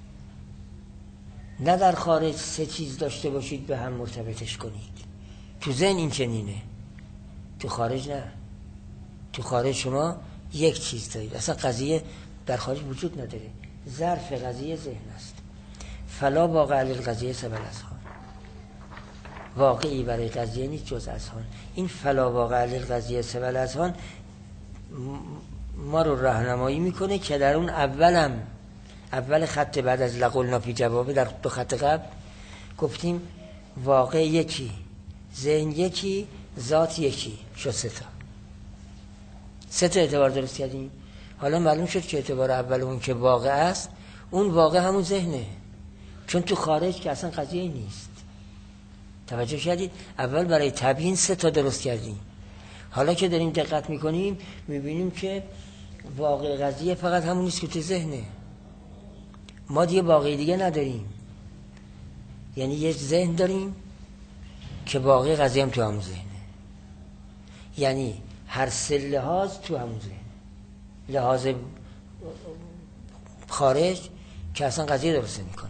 نه در خارج 3 چیز داشته باشید به هم مرتبطش کنید. تو ذهن این چنینه، تو خارج نه. تو خارج شما یک چیز دارید، اصلا قضیه در خارج وجود نداره. ظرف قضیه ذهن است. فلا واقع للقضیه سوى الاذهان. واقعی برای قضیه نیست جز اذهان. این فلا واقع للقضیه سوى الاذهان ما رو راهنمایی میکنه که در اون اول خط بعد از لقلنا فی جوابه، در 2 خط قبل گفتیم واقع یکی، ذهن یکی، ذات یکی، شو 3 تا. 3 تا اعتبار درست کردیم. حالا معلوم شد که اعتبار اول اون که واقع است، اون واقع همون ذهنه، چون تو خارج که اصلا قضیه نیست. توجه کردید؟ اول برای تبیین 3 تا درست کردیم. حالا که داریم دقت میکنیم میبینیم که واقع قضیه فقط همون نیست که تو ذهنه. ما دیگه واقعی دیگه نداریم، یعنی یه ذهن داریم که واقع قضیه هم تو همون ذهنه. یعنی هر 3 لحاظ تو همون ذهنه. لحاظ خارج که اصلا قضیه درست میکنه،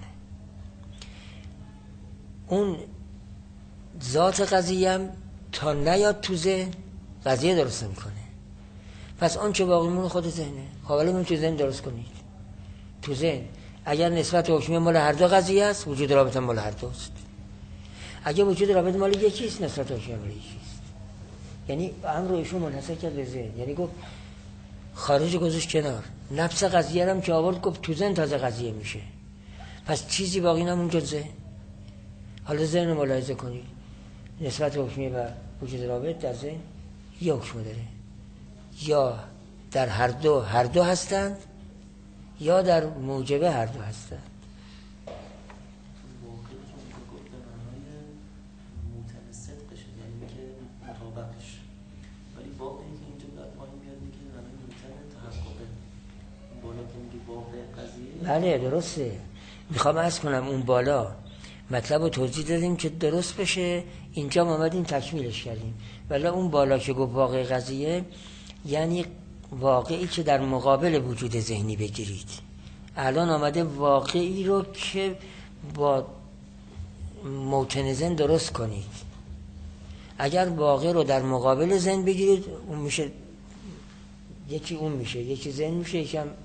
اون ذات قضیه هم تا نیاد تو ذهن قضیه درست میکنه. پس اون چه باقی مونه خود ذهنه. حالا من تو ذهن درست کنید. تو ذهن اگر نسبت حکمی مال هر 2 قضیه است، وجود رابطه مال هر 2 است. اگر وجود رابطه مال یکی است، نسبت حکمی مال یکی است. یعنی امر رو ایشون منحصر کرد به ذهن، یعنی گفت خارج گذاشت کنار، نفس قضیه هم که آورد گفت تو ذهن تازه قضیه میشه. پس چیزی باقی نمون جز ذهن. حالا ذهن رو ملاحظه کنید. نسبت حکمی و وجود رابط در ذهن یه حکم داره، یا در هر دو هستند یا در موجبه هر دو هستند. بله درسته. میخوام عرض کنم اون بالا مطلب رو توضیح دادیم که درست بشه، اینجا ما آمدیم تکمیلش کردیم. ولی اون بالا که گفت واقع قضیه یعنی واقعی که در مقابل وجود ذهنی بگیرید. الان آمده واقعی رو که با موطن ذهن درست کنید. اگر واقع رو در مقابل ذهن بگیرید اون میشه یکی، اون میشه یکی ذهن میشه، یکی هم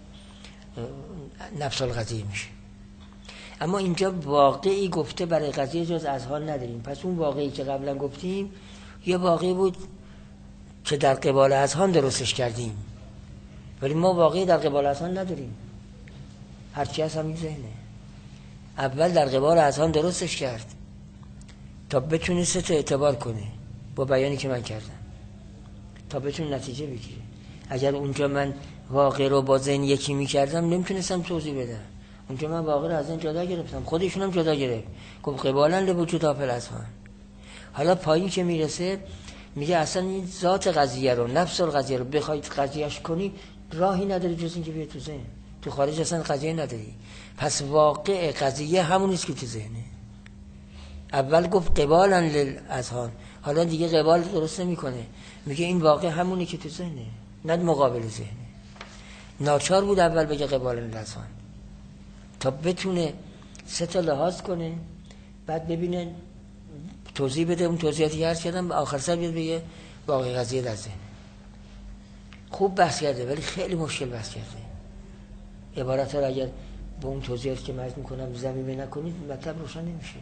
نفس القضیه میشه. اما اینجا واقعی گفته برای قضیه جز اذهان نداریم. پس اون واقعی که قبلا گفتیم یه واقعی بود که در قبال اذهان درستش کردیم، ولی ما واقعی در قبال اذهان نداریم. هرچی هست همین ذهنه. اول در قبال اذهان درستش کرد تا بتونه ست اعتبار کنه با بیانی که من کردم، تا بتونه نتیجه بگیره. اگر اونجا من واقع رو با ذهن یکی میکردم نمیتونستم توضیح بدم. اونجا من واقع رو از ذهن جدا گرفتم، خودشون هم جدا گرفت، گفت قبالا لوجود آفل اذهان. حالا پایین که میرسه میگه اصلا این ذات قضیه رو، نفس القضیه رو بخواید قضیهش کنی راهی نداری جز این که بیاد تو ذهن. تو خارج اصلا قضیه نداری. پس واقع قضیه همون است که تو ذهنه. اول گفت قبالا للاذهان، حالا دیگه قبال درست نمیکنه، میگه این واقع همونی که تو ذهنه، نه مقابل ذهنه. ناچار بود اول بگه قبالا للاذهان تا بتونه سه تا لحاظ کنه، بعد ببینه توضیح بده. اون توضیحاتی عرض کردم آخر سر بیاد بگه واقع قضیه در ذهن. خوب بحث کرده ولی خیلی مشکل بحث کرده. عبارت ها رو اگر با اون توضیحاتی که مرز میکنم ضمیمه نکنید مطلب روشن نمیشه.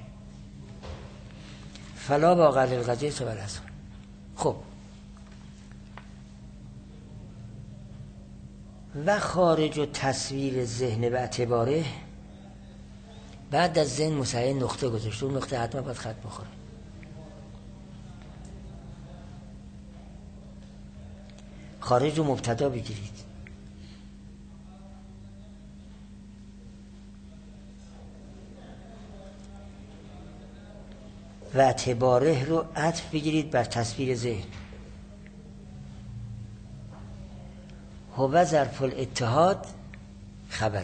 فلا واقع للقضیه سوى الاذهان. خب و خارج و تصویر ذهن به اعتباره، بعد از ذهن مسعین نقطه گذاشته، اون نقطه حتما باید خط بخوره. خارج رو مبتدا بگیرید، و اعتباره رو عطف بگیرید بر تصویر ذهن. هو ظرف الاتحاد خبره.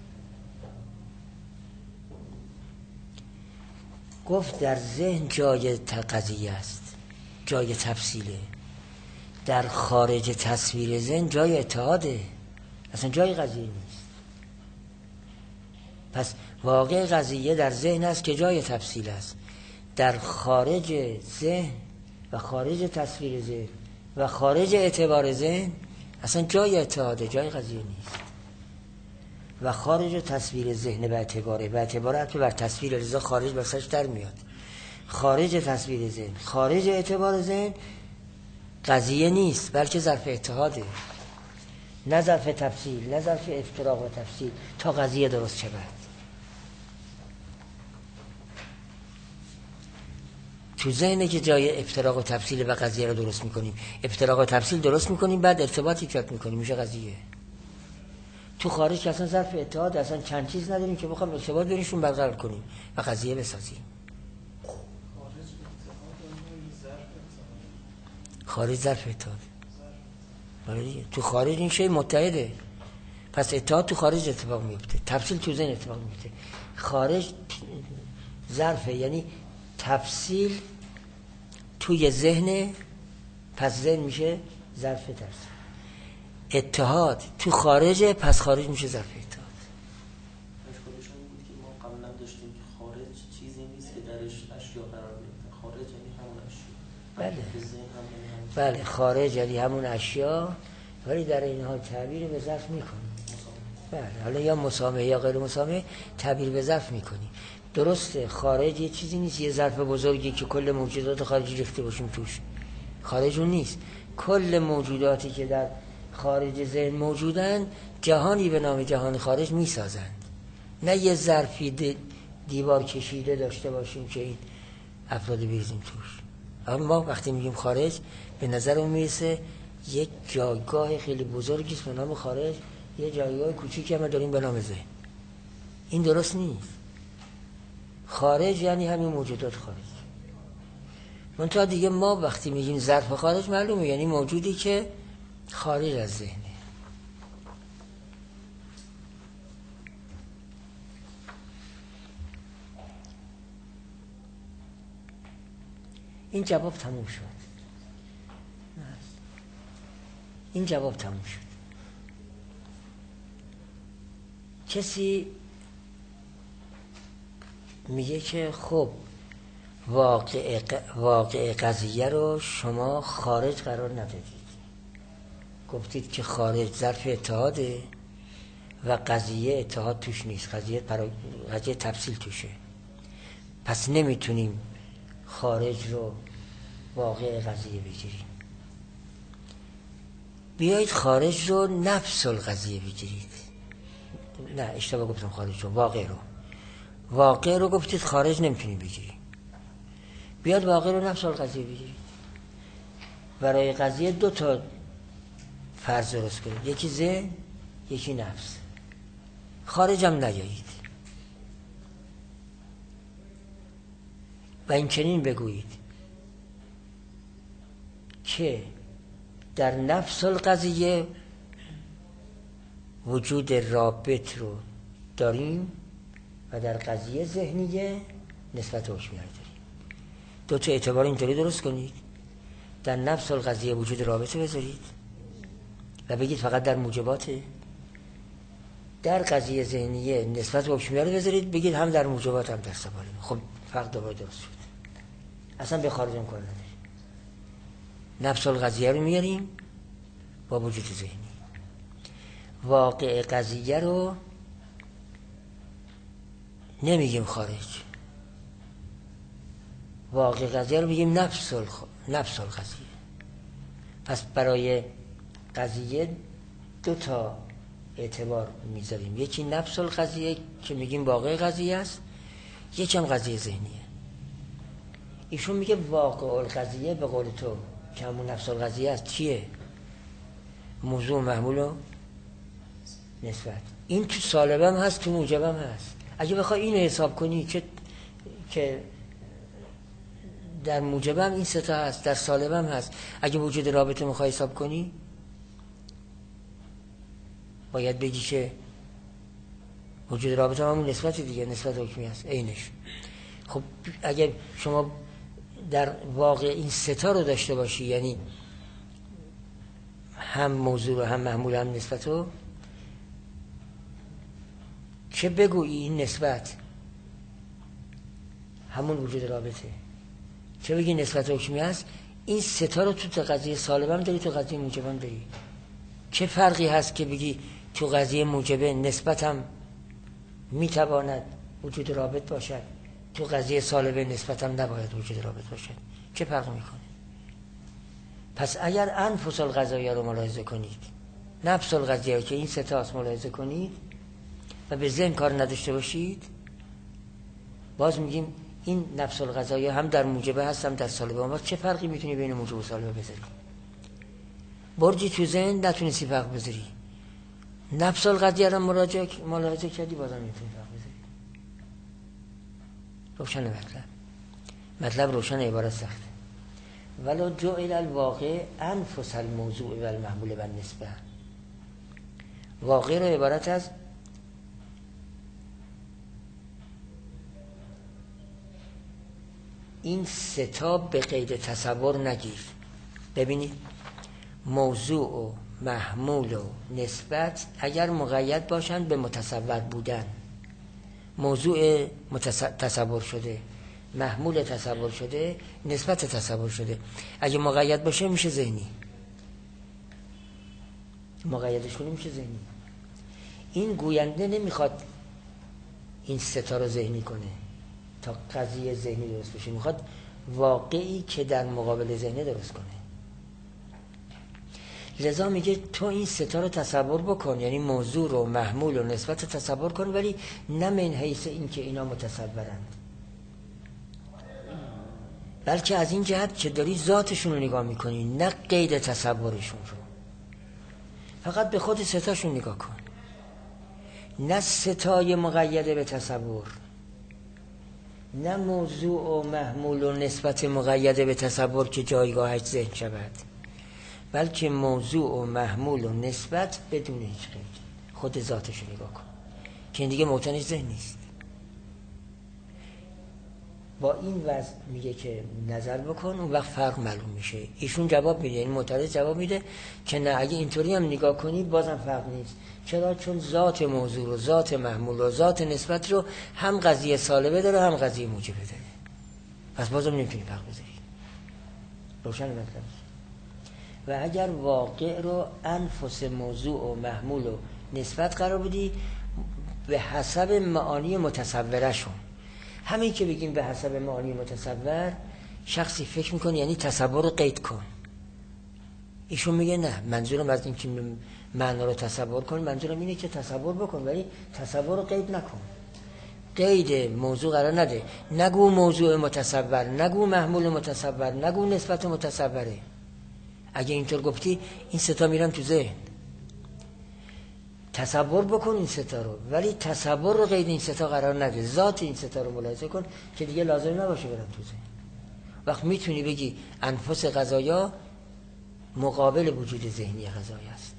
گفت در ذهن جای قضیه است، جای تفصیله. در خارج تصویر ذهن جای اتحاده، اصلا جای قضیه نیست. پس واقع قضیه در ذهن است که جای تفصیل است. در خارج ذهن و خارج تصویر ذهن و خارج اعتبار ذهن اصلا جای اتحاده، جای قضیه نیست. و خارج تصویر ذهن و اعتباره، و اعتبارات بر تصویر رضا خارج بسش در میاد. خارج تصویر ذهن، خارج اعتبار ذهن قضیه نیست بلکه ظرف اتحاده، نه ظرف تفصیل، نه ظرف افتراق و تفصیل تا قضیه درست شود. تو ذهنه که جای افتراق و تفصیل و قضیه رو درست میکنیم. افتراق و تفصیل درست میکنیم، بعد ارتباط ایجاد میکنیم، میشه قضیه. تو خارج اصلا ظرف اتحاد، اصلا چند چیز نداریم که بخوام ارتباط بینشون برقرار کنیم و قضیه بسازیم. خارج ظرف اتحاد. تو خارج این شی متحده، پس اتحاد تو خارج اتفاق میفته، تفصیل تو ذهن اتفاق میفته. خارج ظرفه، یعنی تفصیل توی ذهن، پس ذهن میشه ظرف تفصیل. اتحاد تو خارجه، پس خارج میشه ظرف اتحاد. اشکالشون بود که ما قبلا داشتیم که خارج چیزی نیست که درش اشیا قرار بگیره. خارج یعنی همون اشیا. بله خارج یعنی همون اشیا، ولی در این حال تعبیر به ظرف میکنیم. بله حالا یا مسامح یا غیر مسامح تعبیر به ظرف میکنیم. درسته خارج یه چیزی نیست، یه ظرف بزرگی که کل موجودات خارجی ریخته باشیم توش. خارج اون نیست. کل موجوداتی که در خارج ذهن موجودن جهانی به نام جهان خارج میسازند، نه یه ظرفی دیوار کشیده داشته باشیم که این افراد بریزیم توش. اما ما وقتی میگیم خارج به نظر اون میرسه یک جایگاه خیلی بزرگی است به نام خارج، یه جایگاه کوچیکی هم داریم به نام ذهن. این درست نیست. خارج یعنی همین موجودات خارج. منتها دیگه ما وقتی میگیم ظرف خارج معلومه یعنی موجودی که خارج از ذهنه. این جواب تموم شد. این جواب تموم شد. کسی میگه که خب واقع قضیه رو شما خارج قرار ندادید، گفتید که خارج ظرف اتحاده و قضیه اتحاد توش نیست، قضیه تفصیل توشه، پس نمیتونیم خارج رو واقع قضیه بگیریم. بیایید خارج رو نفس القضیه بگیرید. نه اشتباه گفتم، خارج رو، واقع رو گفتید خارج نمیتونیم بگیریم. بیاد واقع رو نفس القضیه بگیرید. برای قضیه 2 تا فرض درست کنید، یکی ذهن یکی نفس. خارج هم نیایید و این چنین بگویید که در نفس القضیه وجود رابط رو داریم و در قضیه ذهنیه نسبت هوشیاری داریم. 2 تا اعتبار اینطوری درست کنید. در نفس القضیه وجود رابطه بذارید و بگید فقط در موجباته. در قضیه ذهنیه نسبت هوشیاری بذارید، بگید هم در موجبات هم در سوالم. خب فرق دوباره درست شد. اصلا به خارج هم کار نداریم. نفس القضیه رو میاریم با وجود ذهنی. واقع قضیه رو نمیگیم خارج، واقع قضیه رو میگیم نفس القضیه. پس برای قضیه 2 تا اعتبار میذاریم، یکی نفس القضیه که میگیم واقع قضیه است، یکی هم قضیه ذهنیه. ایشون میگه واقع القضیه به قول تو که همون نفس القضیه است چیه؟ موضوع، محمول و نسبت. این تو سالبم هست، تو موجبم هست. اگه بخوای اینو حساب کنی که در موجبم این 3 تا هست، در سالبم هست، اگه وجود رابطه میخوای حساب کنی باید بگی که وجود رابطه همون نسبت دیگه، نسبت حکمی هست عینش. خب اگه شما در واقع این 3 تا رو داشته باشی، یعنی هم موضوع و هم محمول هم نسبت رو، چه بگویی این نسبت همون وجود رابطه، چه بگی نسبت حکمی هست، این 3 تا رو تو قضیه سالبم داری، تو قضیه موجبم داری. چه فرقی هست که بگی تو قضیه موجبه نسبت هم میتواند وجود رابط باشد، تو قضیه سالبه نسبت هم نباید وجود رابط باشد؟ چه فرق میکنه؟ پس اگر انفس القضایه رو ملاحظه کنید، نفس القضیه که این 3 تاست ملاحظه کنید و به ذهن کار نداشته باشید، باز میگیم این نفس القضایه هم در موجبه هست هم در سالبه. اما چه فرقی میتونی بین موجب و سالبه بذاری؟ برجی تو ذهن نتونستی فرق بذاری، نفس القضیه رو ملاحظه کردی بازم میتونی فرق بذاری. روشن مطلب روشن، عبارت سخته. ولو جعل الواقع انفس الموضوع و المحمول و النسبه. واقع رو عبارت از این 3 تا به قید تصور نگیر. ببینید موضوع و محمول و نسبت اگر مقید باشند به متصور بودن، موضوع تصور شده، محمول تصور شده، نسبت تصور شده، اگه مقید باشه میشه ذهنی، مقیدش کنی میشه ذهنی. این گوینده نمیخواد این 3 تا رو ذهنی کنه تا قضیه ذهنی درست بشه، میخواد واقعی که در مقابل ذهنی درست کنه. لذا میگه تو این 3 تا رو تصور بکن، یعنی موضوع رو، محمول و نسبت رو تصور کن، ولی نه من حیث این که اینا متصورند، بلکه از این جهت که داری ذاتشون رو نگاه میکنی، نه قید تصورشون رو. فقط به خود ستاشون نگاه کن، نه ستای مقیده به تصور، نه موضوع و محمول و نسبت مقیده به تصور که جایگاهش ذهن شود، بلکه موضوع و محمول و نسبت بدون هیچ قید، خود ذاتش رو نگاه کن که این دیگه موطنش ذهن نیست. با این وضع میگه که نظر بکن، اون وقت فرق معلوم میشه. ایشون جواب میده، این معترض جواب میده که نه، اگه اینطوری هم نگاه کنی بازم فرق نیست. چرا؟ چون ذات موضوع و ذات محمول و ذات نسبت رو هم قضیه سالبه داره هم قضیه موجبه داره، پس بازم نمیتونی فرق بذاری. روشن مطلب. و اگر واقع رو انفس موضوع و محمول و نسبت قرار بدی به حسب معانی متصوره شون، همین که بگیم به حسب معانی متصور، شخصی فکر میکنه یعنی تصور رو قید کن. ایشون میگه نه، منظورم از این که معنا رو تصور کن، منظورم اینه که تصور بکن ولی تصور رو قید نکن. قید موضوع قرار نده، نگو موضوع متصور، نگو محمول متصور، نگو نسبت متصوره. اگه اینطور گفتی این ستا میرن تو ذهن. تصور بکن این ستا رو، ولی تصور رو قید این ستا قرار نده. ذات این ستا رو ملاحظه کن که دیگه لازم نباشه برن تو ذهن. وقت میتونی بگی انفس قضایا مقابل وجود ذهنی قضایی است.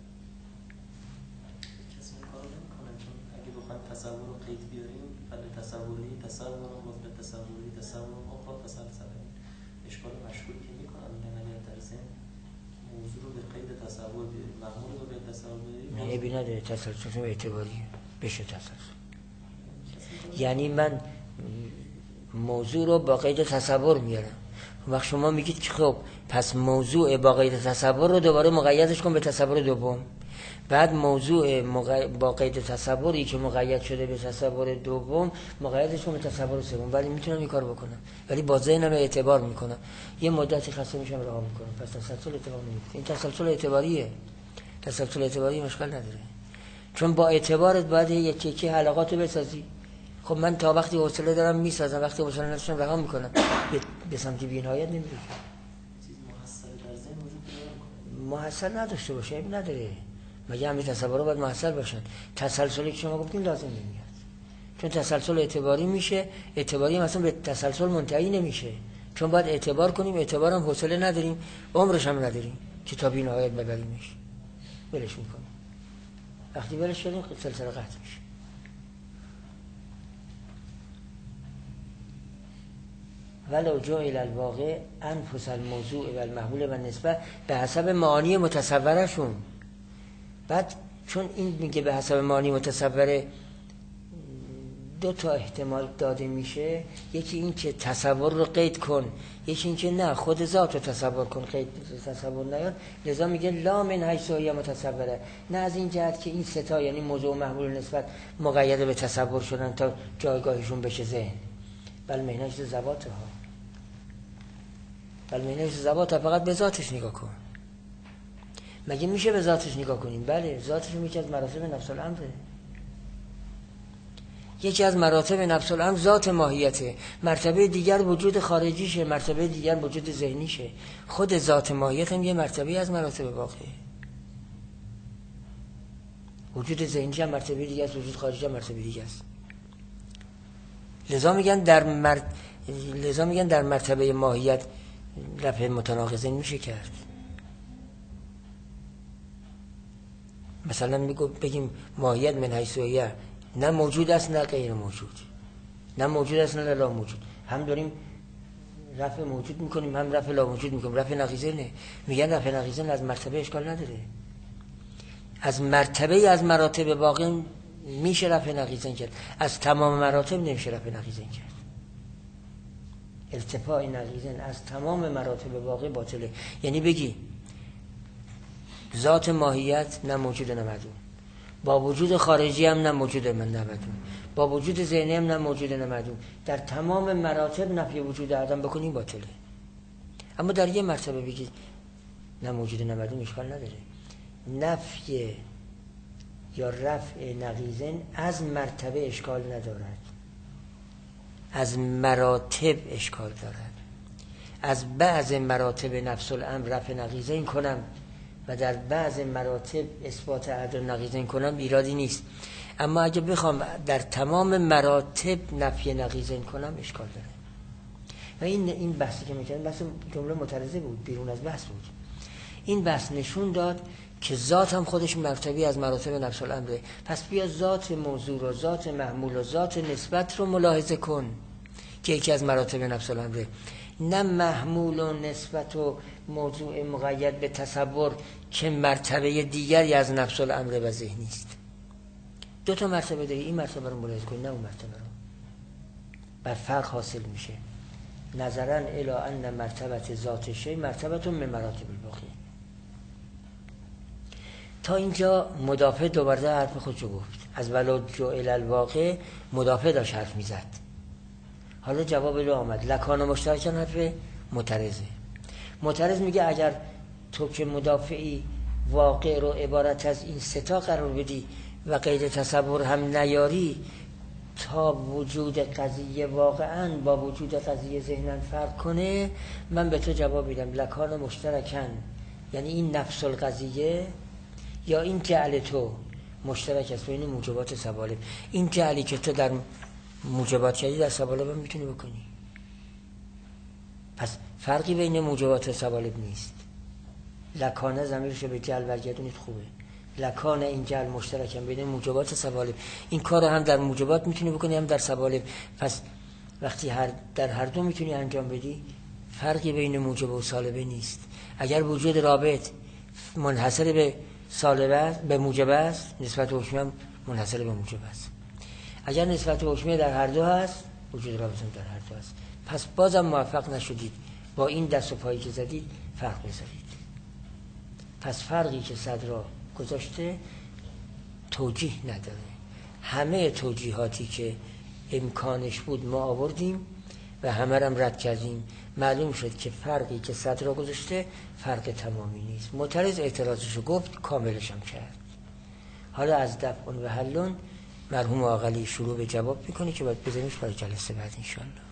کسی این کارو نمی‌کنه، چون اگه بخوایم تصور رو قید بیاریم، فل تصوری تصور مثل تصوری تصور اخرى تسلسل. اشکال مشکوکی که میکنن میگن اگر در ذهن موضوع رو به قید تصور بیاریم، معمول رو به تصور بیاریم، نه ابی نداره، تسلسل اعتباری بشه تسلسل. یعنی من موضوع رو با قید تصور میارم، وقت شما میگید که خب پس موضوع با قید تصور رو دوباره مقیدش کن به تصور دوم، بعد موضوع با قید تصوری که مقید شده به تصور دوم مقیدش کن به تصور سوم. ولی میتونم این کار بکنم، ولی با ذهنم اعتبار میکنم، یه مدتی خسته میشم رها میکنم، پس تسلسل اعتبار نمیکنم. این تسلسل اعتباریه، تسلسل اعتباری مشکل نداره، چون با اعتبارت باید یکی حلقاتو بسازی. خب من تا وقتی حوصله دارم میسازم، وقتی حوصله نداشتم رها میکنم، به سمت بی‌نهایت نمیرم. چیز محصل در ذهن وجود نداره. محصل نداشته باشه عیب نداره، مگه همین تصورات باید محصل باشن؟ تسلسلی که شما گفتین لازم نمیاد، چون تسلسل اعتباری میشه، اعتباری مثلا به تسلسل منتهی نمیشه، چون باید اعتبار کنیم، اعتبارم حوصله نداریم، عمرش هم نداریم که تا بی‌نهایت ببریمش، ولش میکنیم. وقتی ولش کردیم سلسله قطع میشه. ولو جعل الواقع انفس الموضوع و المحمول و نسبت به حسب معانی متصورشون. بعد چون این میگه به حسب معانی متصوره، دو تا احتمال داده میشه، یکی این که تصور رو قید کن، یکی این که نه خود ذات رو تصور کن، قید تصور نیان. لذا میگه لا من حیث هی متصوره، نه از این جهت که این ستا یعنی موضوع و محمول نسبت مقید به تصور شدن تا جایگاهشون بشه ذهن، بل مهنش ذوات ها، بل مهنش ذوات ها. فقط به ذاتش نگاه کن. مگه میشه به ذاتش نگاه کنیم؟ بله، ذاتش یکی از مراتب نفس الامره، یکی از مراتب نفس الامر ذات ماهیته، مرتبه دیگر وجود خارجیشه، مرتبه دیگر وجود ذهنیشه. خود ذات ماهیت هم یه مرتبه از مراتب واقعه. وجود ذهنی هم مرتبه دیگر است، وجود خارجی هم مرتبه دیگر است. لذا میگن در مرتبه ماهیت رفع متناقضین میشه کرد. مثلا بگیم ماهیت من حیث هی نه موجود است نه غیر موجود، نه موجود است نه لا موجود، هم داریم رفع موجود میکنیم هم رفع لا موجود میکنیم. رفع نقیضه نه، میگن رفع نقیضه از مرتبه اشکال نداره، از مرتبه از مراتب واقع میشه رفع نقیضه کرد، از تمام مراتب نمیشه رفع نقیضه کرد. ارتفاع نقیضه از تمام مراتب واقع باطله. یعنی بگی ذات ماهیت نه موجود نه معدوم، با وجود خارجی هم نه موجود من نه معدوم، با وجود ذهنی هم نه موجود نه معدوم، در تمام مراتب نفی وجود عدم بکنیم باطله. اما در یه مرتبه بگی نه موجود نه معدوم اشکال نداره. نفی یا رفع نقیضین از مرتبه اشکال ندارد، از مراتب اشکال دارد. از بعض مراتب نفس الامر رفع نقیضین کنم و در بعض مراتب اثبات عدل نقیضین کنم ایرادی نیست. اما اگه بخوام در تمام مراتب نفی نقیضین کنم اشکال داره. و این بحثی که میکنم بحث جمله معترضه بود، بیرون از بحث بود. این بحث نشون داد که ذات هم خودش مرتبی از مراتب نفس الامره. پس بیا ذات موضوع و ذات محمول و ذات نسبت رو ملاحظه کن که یکی از مراتب نفس الامره. نه محمول و نسبت و موضوع مقید به تصور که مرتبه دیگری از نفس الامره و ذهنی است. دو تا مرتبه داری، این مرتبه رو ملاحظه کن نه اون مرتبه رو. بر فرق حاصل میشه. نظرا الی ان مرتبه ذات شی مرتبه من مراتب الباقی. تا اینجا مدافع دوباره حرف خودشو گفت. از ولو جعل الواقع مدافع داشت حرف میزد. حالا جواب رو آمد. لکان مشترکان حرف معترضه. معترض میگه اگر تو که مدافعی واقع رو عبارت از این ستا قرار بدی و غیر تصور هم نیاری تا وجود قضیه واقعا با وجود قضیه ذهنن فرق کنه، من به تو جواب میدم لکان مشترکن یعنی این نفس القضیه یا این جعل تو مشترک است بین موجبات سوالب. این جعلی که تو در موجبات کردی در سوالب هم میتونی بکنی. پس فرقی بین موجبات و سوالب نیست. لکانه ضمیرشو به جعل برگردونید خوبه. لکانه این جعل مشترک هم بین موجبات و سوالب. این کار هم در موجبات میتونی بکنی هم در سوالب. پس وقتی در هر دو میتونی انجام بدی فرقی بین موجب و سالبه نیست. اگر وجود رابط منحصر به سالبه است، به موجب است، نسبت حکمی هم منحصر به موجب است. اگر نسبت حکمی در هر دو هست، وجود رابط هم در هر دو هست. پس بازم موفق نشدید با این دست و پایی که زدید فرق بذارید. پس فرقی که صدرا گذاشته توجیه نداره. همه توجیهاتی که امکانش بود ما آوردیم و همه رم رد کردیم. معلوم شد که فرقی که صدرا گذاشته فرق تمامی نیست. معترض اعتراضشو گفت، کاملش هم کرد. حالا از دفع و حلون مرحوم عاقلی شروع به جواب میکنه که باید بزنیش برای جلسه بعد انشاءالله.